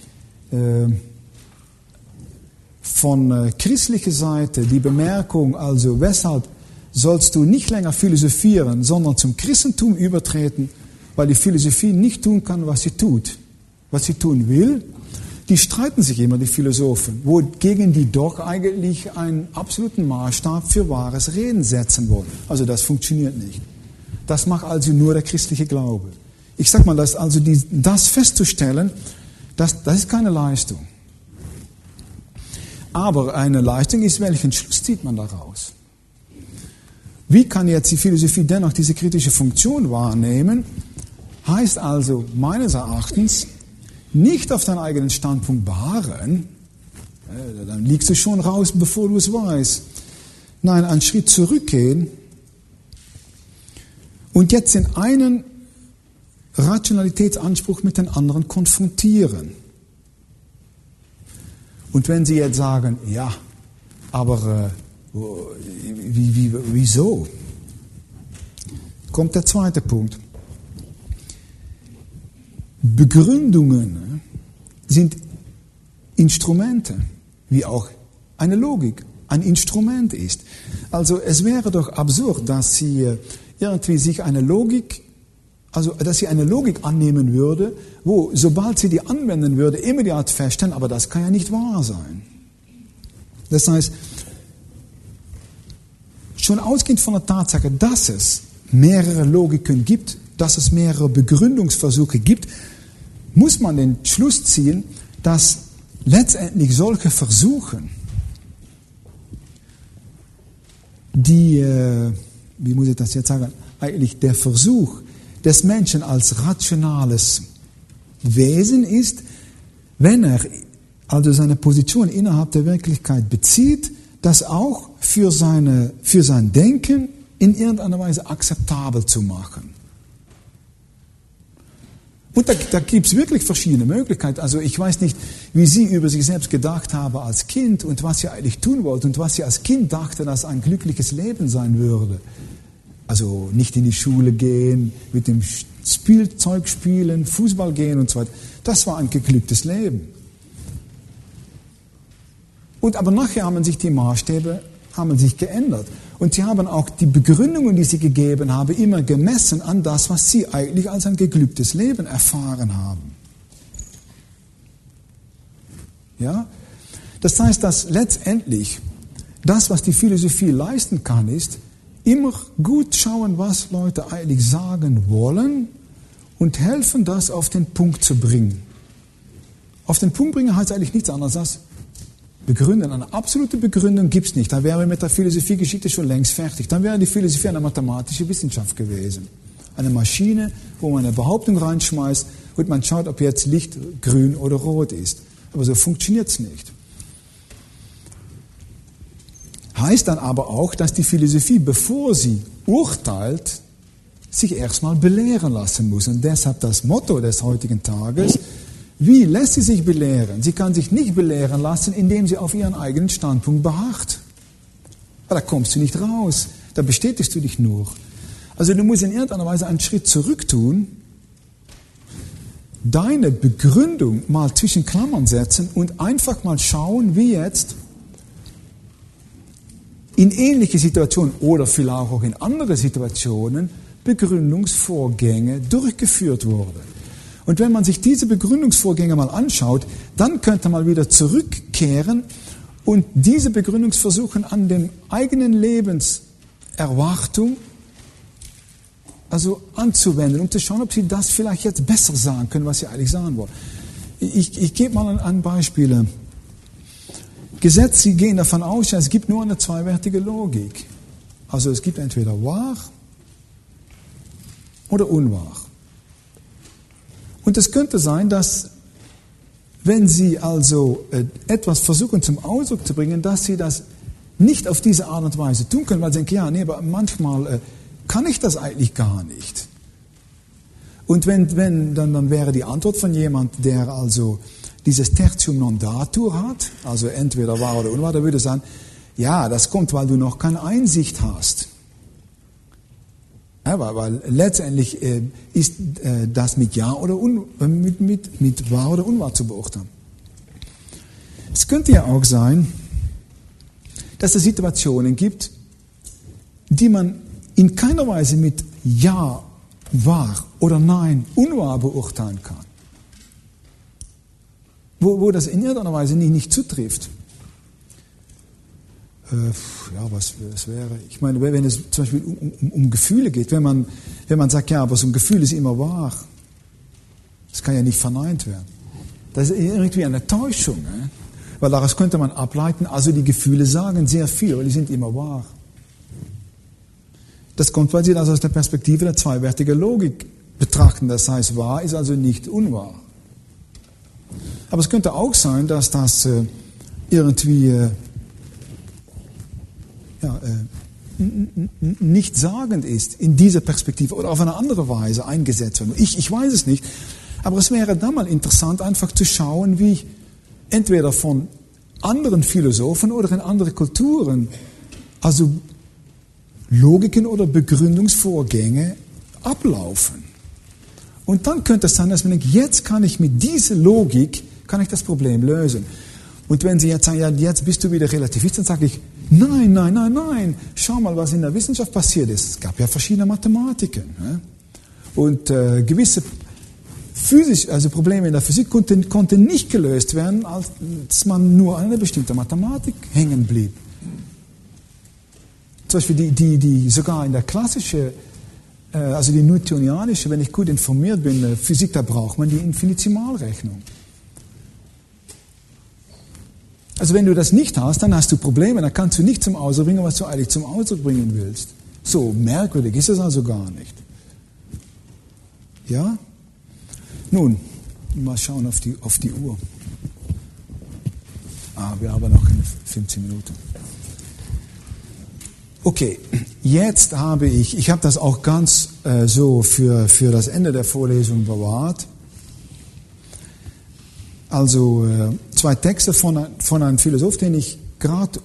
von christlicher Seite die Bemerkung, also weshalb sollst du nicht länger philosophieren, sondern zum Christentum übertreten, weil die Philosophie nicht tun kann, was sie tut. Was sie tun will, die streiten sich immer, die Philosophen, wogegen die doch eigentlich einen absoluten Maßstab für wahres Reden setzen wollen. Also das funktioniert nicht. Das macht also nur der christliche Glaube. Ich sag mal, das festzustellen, das ist keine Leistung. Aber eine Leistung ist, welchen Schluss zieht man daraus? Wie kann jetzt die Philosophie dennoch diese kritische Funktion wahrnehmen? Heißt also meines Erachtens, nicht auf deinen eigenen Standpunkt beharren, dann liegst du schon raus, bevor du es weißt. Nein, einen Schritt zurückgehen und jetzt den einen Rationalitätsanspruch mit den anderen konfrontieren. Und wenn Sie jetzt sagen, ja, aber wieso? Kommt der zweite Punkt. Begründungen sind Instrumente, wie auch eine Logik ein Instrument ist. Also es wäre doch absurd, dass Sie irgendwie sich eine Logik, also dass Sie eine Logik annehmen würde, wo, sobald Sie die anwenden würde, immediat feststellen, aber das kann ja nicht wahr sein. Das heißt, schon ausgehend von der Tatsache, dass es mehrere Logiken gibt, dass es mehrere Begründungsversuche gibt, muss man den Schluss ziehen, dass letztendlich solche Versuche, die, wie muss ich das jetzt sagen, eigentlich der Versuch des Menschen als rationales Wesen ist, wenn er also seine Position innerhalb der Wirklichkeit bezieht, das auch für sein Denken in irgendeiner Weise akzeptabel zu machen. Und da gibt es wirklich verschiedene Möglichkeiten. Also ich weiß nicht, wie Sie über sich selbst gedacht haben als Kind und was Sie eigentlich tun wollten und was Sie als Kind dachten, dass ein glückliches Leben sein würde. Also nicht in die Schule gehen, mit dem Spielzeug spielen, Fußball gehen und so weiter. Das war ein geglücktes Leben. Und aber nachher haben sich die Maßstäbe geändert. Und sie haben auch die Begründungen, die sie gegeben haben, immer gemessen an das, was sie eigentlich als ein geglücktes Leben erfahren haben. Ja? Das heißt, dass letztendlich das, was die Philosophie leisten kann, ist, immer gut schauen, was Leute eigentlich sagen wollen und helfen, das auf den Punkt zu bringen. Auf den Punkt bringen heißt eigentlich nichts anderes als begründen. Eine absolute Begründung gibt es nicht. Da wäre mit der Philosophiegeschichte schon längst fertig. Dann wäre die Philosophie eine mathematische Wissenschaft gewesen. Eine Maschine, wo man eine Behauptung reinschmeißt und man schaut, ob jetzt Licht grün oder rot ist. Aber so funktioniert es nicht. Heißt dann aber auch, dass die Philosophie, bevor sie urteilt, sich erstmal belehren lassen muss. Und deshalb das Motto des heutigen Tages: Wie lässt sie sich belehren? Sie kann sich nicht belehren lassen, indem sie auf ihren eigenen Standpunkt beharrt. Aber da kommst du nicht raus. Da bestätigst du dich nur. Also du musst in irgendeiner Weise einen Schritt zurück tun, deine Begründung mal zwischen Klammern setzen und einfach mal schauen, wie jetzt in ähnliche Situationen oder vielleicht auch in andere Situationen Begründungsvorgänge durchgeführt wurden. Und wenn man sich diese Begründungsvorgänge mal anschaut, dann könnte man wieder zurückkehren und diese Begründungsversuche an den eigenen Lebenserwartung also anzuwenden, um zu schauen, ob sie das vielleicht jetzt besser sagen können, was sie eigentlich sagen wollen. Ich gebe mal ein Beispiel. Gesetz, Sie gehen davon aus, es gibt nur eine zweiwertige Logik. Also es gibt entweder wahr oder unwahr. Und es könnte sein, dass, wenn Sie also etwas versuchen zum Ausdruck zu bringen, dass Sie das nicht auf diese Art und Weise tun können, weil Sie denken, ja, nee, aber manchmal kann ich das eigentlich gar nicht. Und dann wäre die Antwort von jemand, der also dieses Tertium non datur hat, also entweder wahr oder unwahr, der würde sagen, ja, das kommt, weil du noch keine Einsicht hast. Ja, weil letztendlich ist das mit Ja oder mit wahr oder unwahr zu beurteilen. Es könnte ja auch sein, dass es Situationen gibt, die man in keiner Weise mit Ja, wahr oder Nein, unwahr beurteilen kann. Wo das in irgendeiner Weise nicht zutrifft. Ja, was wäre? Ich meine, wenn es zum Beispiel um Gefühle geht, wenn man sagt, ja, aber so ein Gefühl ist immer wahr, das kann ja nicht verneint werden. Das ist irgendwie eine Täuschung. Weil daraus könnte man ableiten, also die Gefühle sagen sehr viel, weil die sind immer wahr. Das kommt, weil sie das aus der Perspektive der zweiwertigen Logik betrachten. Das heißt, wahr ist also nicht unwahr. Aber es könnte auch sein, dass das irgendwie nicht sagend ist in dieser Perspektive oder auf eine andere Weise eingesetzt wird. Ich weiß es nicht. Aber es wäre dann mal interessant, einfach zu schauen, wie entweder von anderen Philosophen oder in anderen Kulturen, also Logiken oder Begründungsvorgänge ablaufen. Und dann könnte es sein, dass man denkt, jetzt kann ich mit dieser Logik, kann ich das Problem lösen. Und wenn Sie jetzt sagen, ja, jetzt bist du wieder Relativist, dann sage ich, nein, schau mal, was in der Wissenschaft passiert ist. Es gab ja verschiedene Mathematiken. Ne? Und gewisse also Probleme in der Physik konnten nicht gelöst werden, als man nur an einer bestimmten Mathematik hängen blieb. Zum Beispiel die sogar in der klassischen, also die newtonianische, wenn ich gut informiert bin, Physik, da braucht man die Infinitesimalrechnung. Also wenn du das nicht hast, dann hast du Probleme, dann kannst du nicht zum Ausdruck bringen, was du eigentlich zum Ausdruck bringen willst. So merkwürdig ist es also gar nicht. Ja? Nun, mal schauen auf die Uhr. Wir haben noch 15 Minuten. Okay, jetzt habe ich habe das auch ganz so für das Ende der Vorlesung bewahrt. Also 2 Texte von einem Philosoph, den ich gerade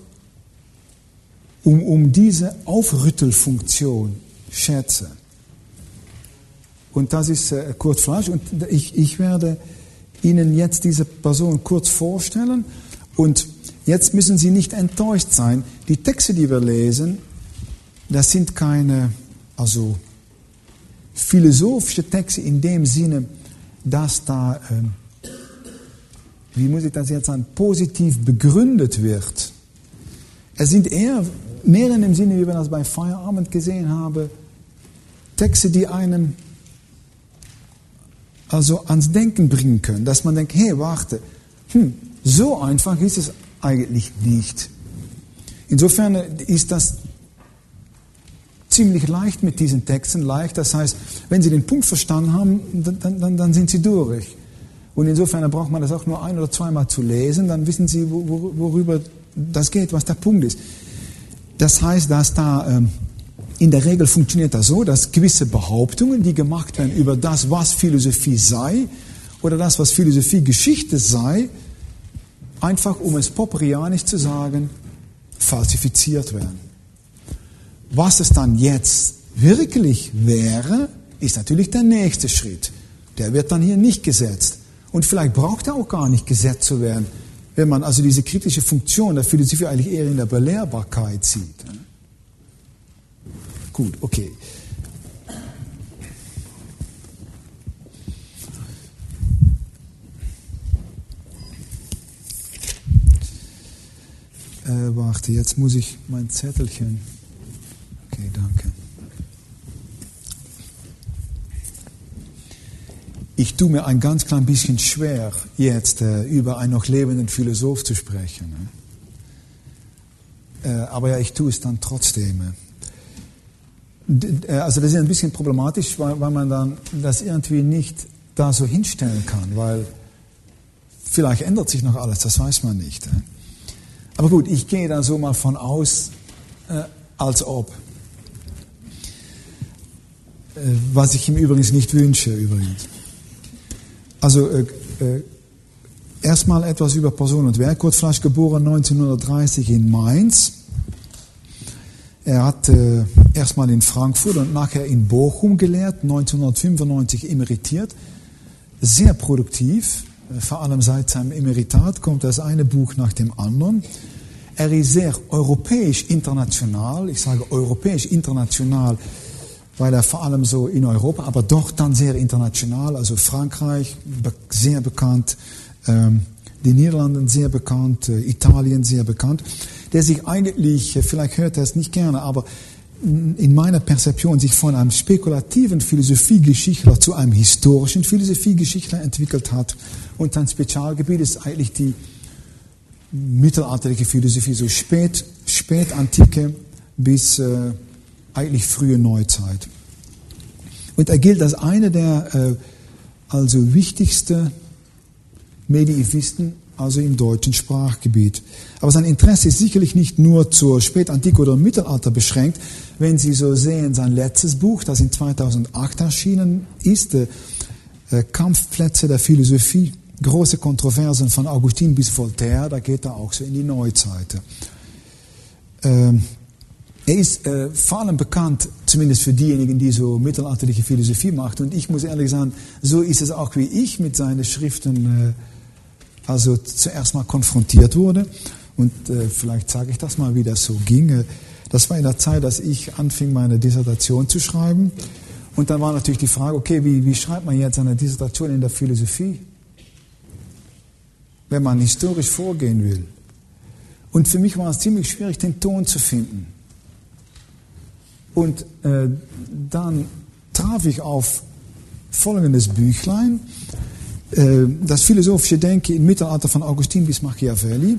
um diese Aufrüttelfunktion schätze. Und das ist Kurt Fleisch. Und ich werde Ihnen jetzt diese Person kurz vorstellen. Und jetzt müssen Sie nicht enttäuscht sein. Die Texte, die wir lesen, das sind keine, also philosophische Texte in dem Sinne, dass da, wie muss ich das jetzt sagen, positiv begründet wird. Es sind eher, mehr in dem Sinne, wie wir das bei Feierabend gesehen haben, Texte, die einem also ans Denken bringen können, dass man denkt, hey, warte, so einfach ist es eigentlich nicht. Insofern ist das ziemlich leicht mit diesen Texten, leicht, das heißt, wenn Sie den Punkt verstanden haben, dann sind Sie durch. Und insofern braucht man das auch nur 1 oder 2 Mal zu lesen, dann wissen Sie, worüber das geht, was der Punkt ist. Das heißt, dass da in der Regel funktioniert das so, dass gewisse Behauptungen, die gemacht werden über das, was Philosophie sei, oder das, was Philosophie Geschichte sei, einfach, um es popperianisch zu sagen, falsifiziert werden. Was es dann jetzt wirklich wäre, ist natürlich der nächste Schritt. Der wird dann hier nicht gesetzt. Und vielleicht braucht er auch gar nicht gesetzt zu werden, wenn man also diese kritische Funktion der Philosophie eigentlich eher in der Belehrbarkeit sieht. Gut, okay. Warte, jetzt muss ich mein Zettelchen. Okay, danke. Ich tue mir ein ganz klein bisschen schwer, jetzt über einen noch lebenden Philosoph zu sprechen. Aber ja, ich tue es dann trotzdem. Also das ist ein bisschen problematisch, weil man dann das irgendwie nicht da so hinstellen kann, weil vielleicht ändert sich noch alles, das weiß man nicht. Aber gut, ich gehe da so mal von aus, als ob. Was ich ihm übrigens nicht wünsche, übrigens. Also erstmal etwas über Person und Werk. Kurt Fleisch, geboren 1930 in Mainz. Er hat erstmal in Frankfurt und nachher in Bochum gelehrt, 1995 emeritiert. Sehr produktiv, vor allem seit seinem Emeritat kommt das eine Buch nach dem anderen. Er ist sehr europäisch international, ich sage europäisch international, weil er vor allem so in Europa, aber doch dann sehr international, also Frankreich sehr bekannt, die Niederlande sehr bekannt, Italien sehr bekannt, der sich eigentlich, vielleicht hört er es nicht gerne, aber in meiner Perzeption sich von einem spekulativen Philosophiegeschichtler zu einem historischen Philosophiegeschichtler entwickelt hat. Und sein Spezialgebiet ist eigentlich die mittelalterliche Philosophie, so Spätantike bis eigentlich frühe Neuzeit. Und er gilt als einer der also wichtigste Medievisten, also im deutschen Sprachgebiet. Aber sein Interesse ist sicherlich nicht nur zur Spätantike oder Mittelalter beschränkt. Wenn Sie so sehen, sein letztes Buch, das in 2008 erschienen ist, Kampfplätze der Philosophie, große Kontroversen von Augustin bis Voltaire, da geht er auch so in die Neuzeit. Er ist vor allem bekannt, zumindest für diejenigen, die so mittelalterliche Philosophie macht. Und ich muss ehrlich sagen, so ist es auch, wie ich mit seinen Schriften also zuerst mal konfrontiert wurde. Und vielleicht sage ich das mal, wie das so ging. Das war in der Zeit, dass ich anfing, meine Dissertation zu schreiben. Und dann war natürlich die Frage, okay, wie schreibt man jetzt eine Dissertation in der Philosophie, wenn man historisch vorgehen will? Und für mich war es ziemlich schwierig, den Ton zu finden. Und dann traf ich auf folgendes Büchlein, das philosophische Denken im Mittelalter von Augustin bis Machiavelli.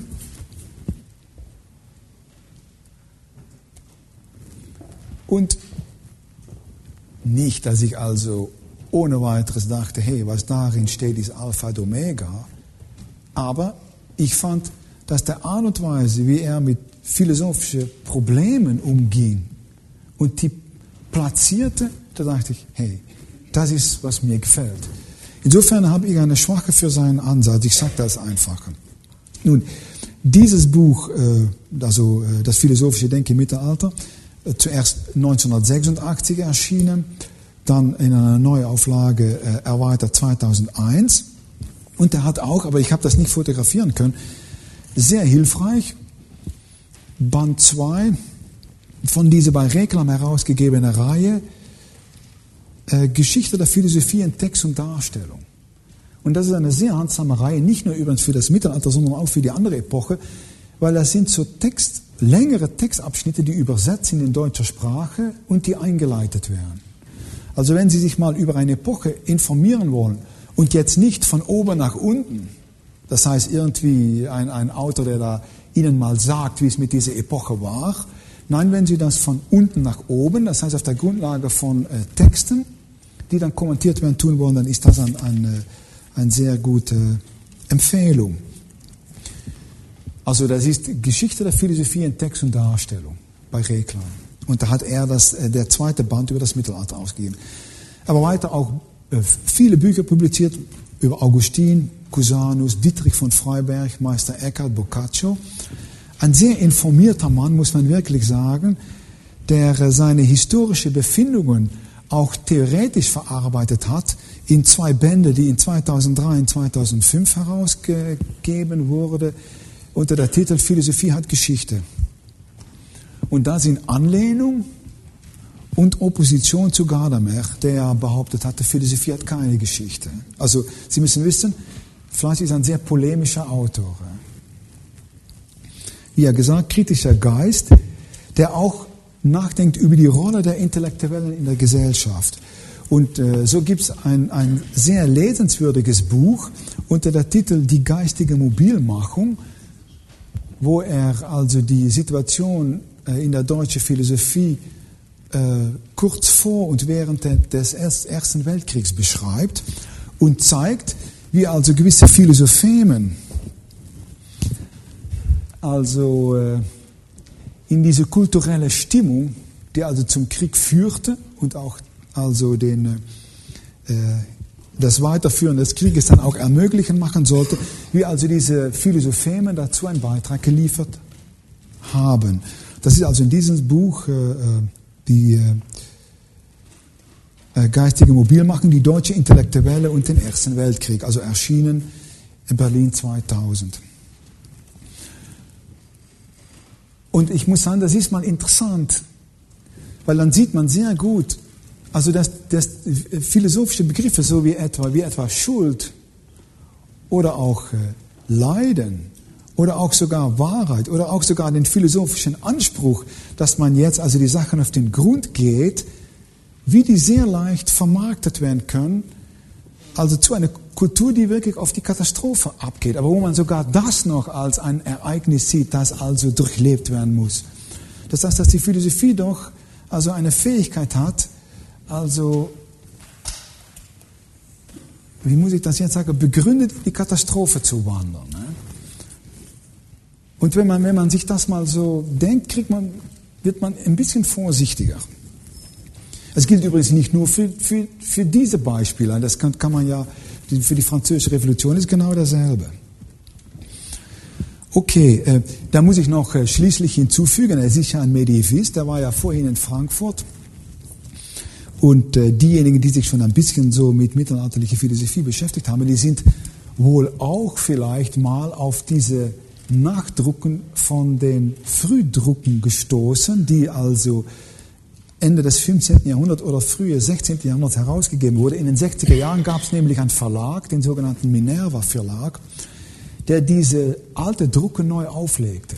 Und nicht, dass ich also ohne weiteres dachte, hey, was darin steht, ist Alpha und Omega. Aber ich fand, dass der Art und Weise, wie er mit philosophischen Problemen umging und die platzierte, da dachte ich, hey, das ist, was mir gefällt. Insofern habe ich eine Schwäche für seinen Ansatz. Ich sage das einfach. Nun, dieses Buch, also das philosophische Denken im Mittelalter, zuerst 1986 erschienen, dann in einer Neuauflage erweitert 2001. Und er hat auch, aber ich habe das nicht fotografieren können, sehr hilfreich, Band 2 von dieser bei Reklam herausgegebenen Reihe, Geschichte der Philosophie in Text und Darstellung. Und das ist eine sehr handsame Reihe, nicht nur übrigens für das Mittelalter, sondern auch für die andere Epoche, weil das sind so längere Textabschnitte, die übersetzt sind in deutscher Sprache und die eingeleitet werden. Also wenn Sie sich mal über eine Epoche informieren wollen und jetzt nicht von oben nach unten, das heißt irgendwie ein Autor, der da Ihnen mal sagt, wie es mit dieser Epoche war. Nein, wenn Sie das von unten nach oben, das heißt auf der Grundlage von Texten, die dann kommentiert werden, tun wollen, dann ist das eine sehr gute Empfehlung. Also das ist Geschichte der Philosophie in Text und Darstellung bei Reklam. Und da hat er der zweite Band über das Mittelalter ausgegeben. Aber weiter auch viele Bücher publiziert über Augustin, Cusanus, Dietrich von Freyberg, Meister Eckhart, Boccaccio. Ein sehr informierter Mann, muss man wirklich sagen, der seine historischen Befindungen auch theoretisch verarbeitet hat in 2 Bände, die in 2003 und 2005 herausgegeben wurden, unter der Titel Philosophie hat Geschichte. Und da sind Anlehnung und Opposition zu Gadamer, der behauptet hatte, Philosophie hat keine Geschichte. Also Sie müssen wissen, Fleisch ist ein sehr polemischer Autor. Wie er gesagt, kritischer Geist, der auch nachdenkt über die Rolle der Intellektuellen in der Gesellschaft. Und so gibt es ein sehr lesenswürdiges Buch unter der Titel Die geistige Mobilmachung, wo er also die Situation in der deutschen Philosophie kurz vor und während des Ersten Weltkriegs beschreibt und zeigt, wie also gewisse Philosophemen also in diese kulturelle Stimmung, die also zum Krieg führte und auch also das Weiterführen des Krieges dann auch ermöglichen machen sollte, wie also diese Philosophemen dazu einen Beitrag geliefert haben. Das ist also in diesem Buch die geistige Mobilmachung, die deutsche Intellektuelle und den Ersten Weltkrieg, also erschienen in Berlin 2000. Und ich muss sagen, das ist mal interessant, weil dann sieht man sehr gut, also dass philosophische Begriffe, so wie etwa Schuld oder auch Leiden oder auch sogar Wahrheit oder auch sogar den philosophischen Anspruch, dass man jetzt also die Sachen auf den Grund geht, wie die sehr leicht vermarktet werden können also zu einer Kultur, die wirklich auf die Katastrophe abgeht, aber wo man sogar das noch als ein Ereignis sieht, das also durchlebt werden muss. Das heißt, dass die Philosophie doch also eine Fähigkeit hat, also, wie muss ich das jetzt sagen, begründet in die Katastrophe zu wandern. Ne? Und wenn man sich das mal so denkt, wird man ein bisschen vorsichtiger. Es gilt übrigens nicht nur für diese Beispiele, das kann man ja, für die Französische Revolution ist genau dasselbe. Okay, da muss ich noch schließlich hinzufügen, er ist ja ein Mediävist, der war ja vorhin in Frankfurt. Und diejenigen, die sich schon ein bisschen so mit mittelalterlicher Philosophie beschäftigt haben, die sind wohl auch vielleicht mal auf diese Nachdrucken von den Frühdrucken gestoßen, die also Ende des 15. Jahrhunderts oder frühe 16. Jahrhunderts herausgegeben wurde. In den 60er Jahren gab es nämlich einen Verlag, den sogenannten Minerva Verlag, der diese alte Drucke neu auflegte.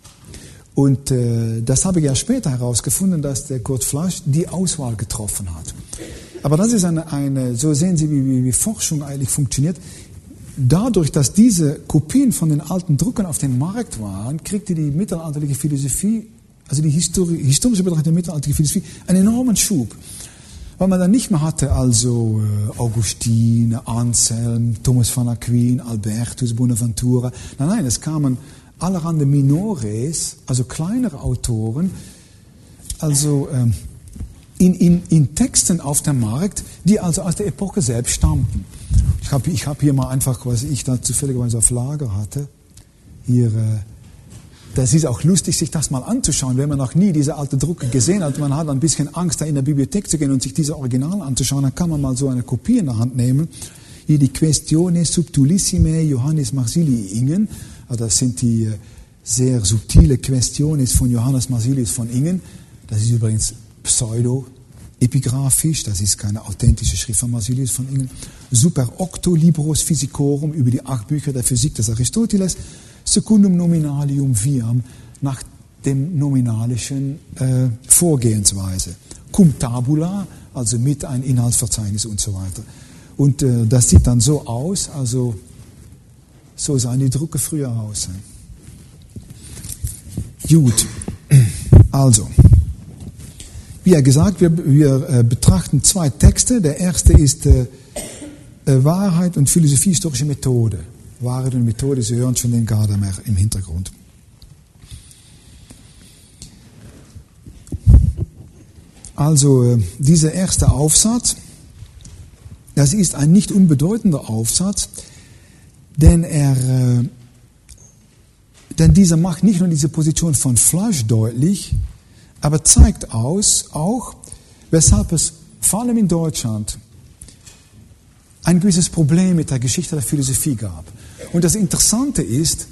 Und das habe ich ja später herausgefunden, dass der Kurt Flasch die Auswahl getroffen hat. Aber das ist so sehen Sie, wie Forschung eigentlich funktioniert. Dadurch, dass diese Kopien von den alten Drucken auf dem Markt waren, kriegte die mittelalterliche Philosophie, also die historische Betrachtung der mittelalterlichen Philosophie, einen enormen Schub. Weil man dann nicht mehr hatte, also Augustin, Anselm, Thomas von Aquin, Albertus, Bonaventura. Nein, es kamen allerhand Minores, also kleinere Autoren, also in Texten auf dem Markt, die also aus der Epoche selbst stammten. Ich hab hier mal einfach, was ich da zufälligerweise auf Lager hatte, hier, das ist auch lustig, sich das mal anzuschauen, wenn man noch nie diese alte Drucke gesehen hat. Man hat ein bisschen Angst, da in der Bibliothek zu gehen und sich diese Original anzuschauen. Dann kann man mal so eine Kopie in der Hand nehmen. Hier die Questione Subtilissime Johannes Marsili Ingen. Also das sind die sehr subtile Questiones von Johannes Marsilius von Ingen. Das ist übrigens pseudo-epigraphisch, das ist keine authentische Schrift von Marsilius von Ingen. Super Octo Libros Physicorum, über die 8 Bücher der Physik des Aristoteles. Secundum nominalium viam, nach dem nominalischen Vorgehensweise. Cum tabula, also mit ein Inhaltsverzeichnis und so weiter. Und das sieht dann so aus, also so sahen die Drucke früher aus. Gut, also, wie gesagt, wir betrachten 2 Texte. Der erste ist Wahrheit und philosophiehistorische Methode. Wahrheit und Methode, Sie hören schon den Gadamer im Hintergrund. Also, dieser erste Aufsatz, das ist ein nicht unbedeutender Aufsatz, denn dieser macht nicht nur diese Position von Flasch deutlich, aber zeigt auch, weshalb es vor allem in Deutschland ein gewisses Problem mit der Geschichte der Philosophie gab. Und das Interessante ist,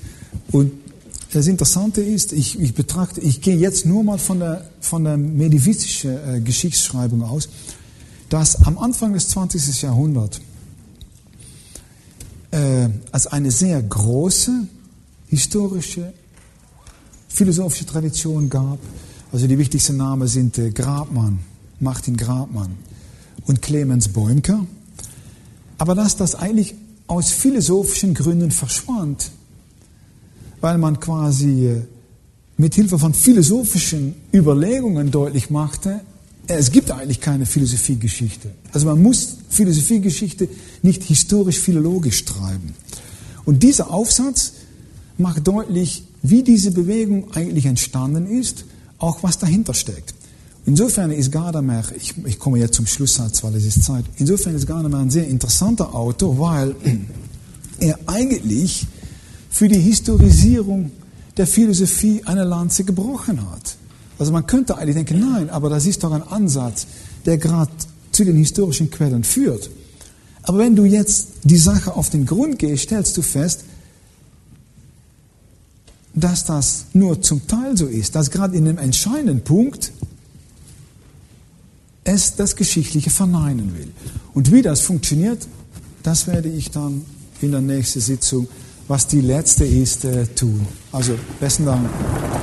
ich gehe jetzt nur mal von der mediävistischen Geschichtsschreibung aus, dass am Anfang des 20. Jahrhunderts als eine sehr große historische, philosophische Tradition gab. Also die wichtigsten Namen sind Grabmann, Martin Grabmann und Clemens Boimker. Aber dass das eigentlich aus philosophischen Gründen verschwand, weil man quasi mit Hilfe von philosophischen Überlegungen deutlich machte, es gibt eigentlich keine Philosophiegeschichte. Also man muss Philosophiegeschichte nicht historisch-philologisch treiben. Und dieser Aufsatz macht deutlich, wie diese Bewegung eigentlich entstanden ist, auch was dahinter steckt. Insofern ist Gadamer, ich komme jetzt zum Schlusssatz, weil es ist Zeit, insofern ist Gadamer ein sehr interessanter Autor, weil er eigentlich für die Historisierung der Philosophie eine Lanze gebrochen hat. Also man könnte eigentlich denken, nein, aber das ist doch ein Ansatz, der gerade zu den historischen Quellen führt. Aber wenn du jetzt die Sache auf den Grund gehst, stellst du fest, dass das nur zum Teil so ist, dass gerade in dem entscheidenden Punkt es das Geschichtliche verneinen will. Und wie das funktioniert, das werde ich dann in der nächsten Sitzung, was die letzte ist, tun. Also, besten Dank.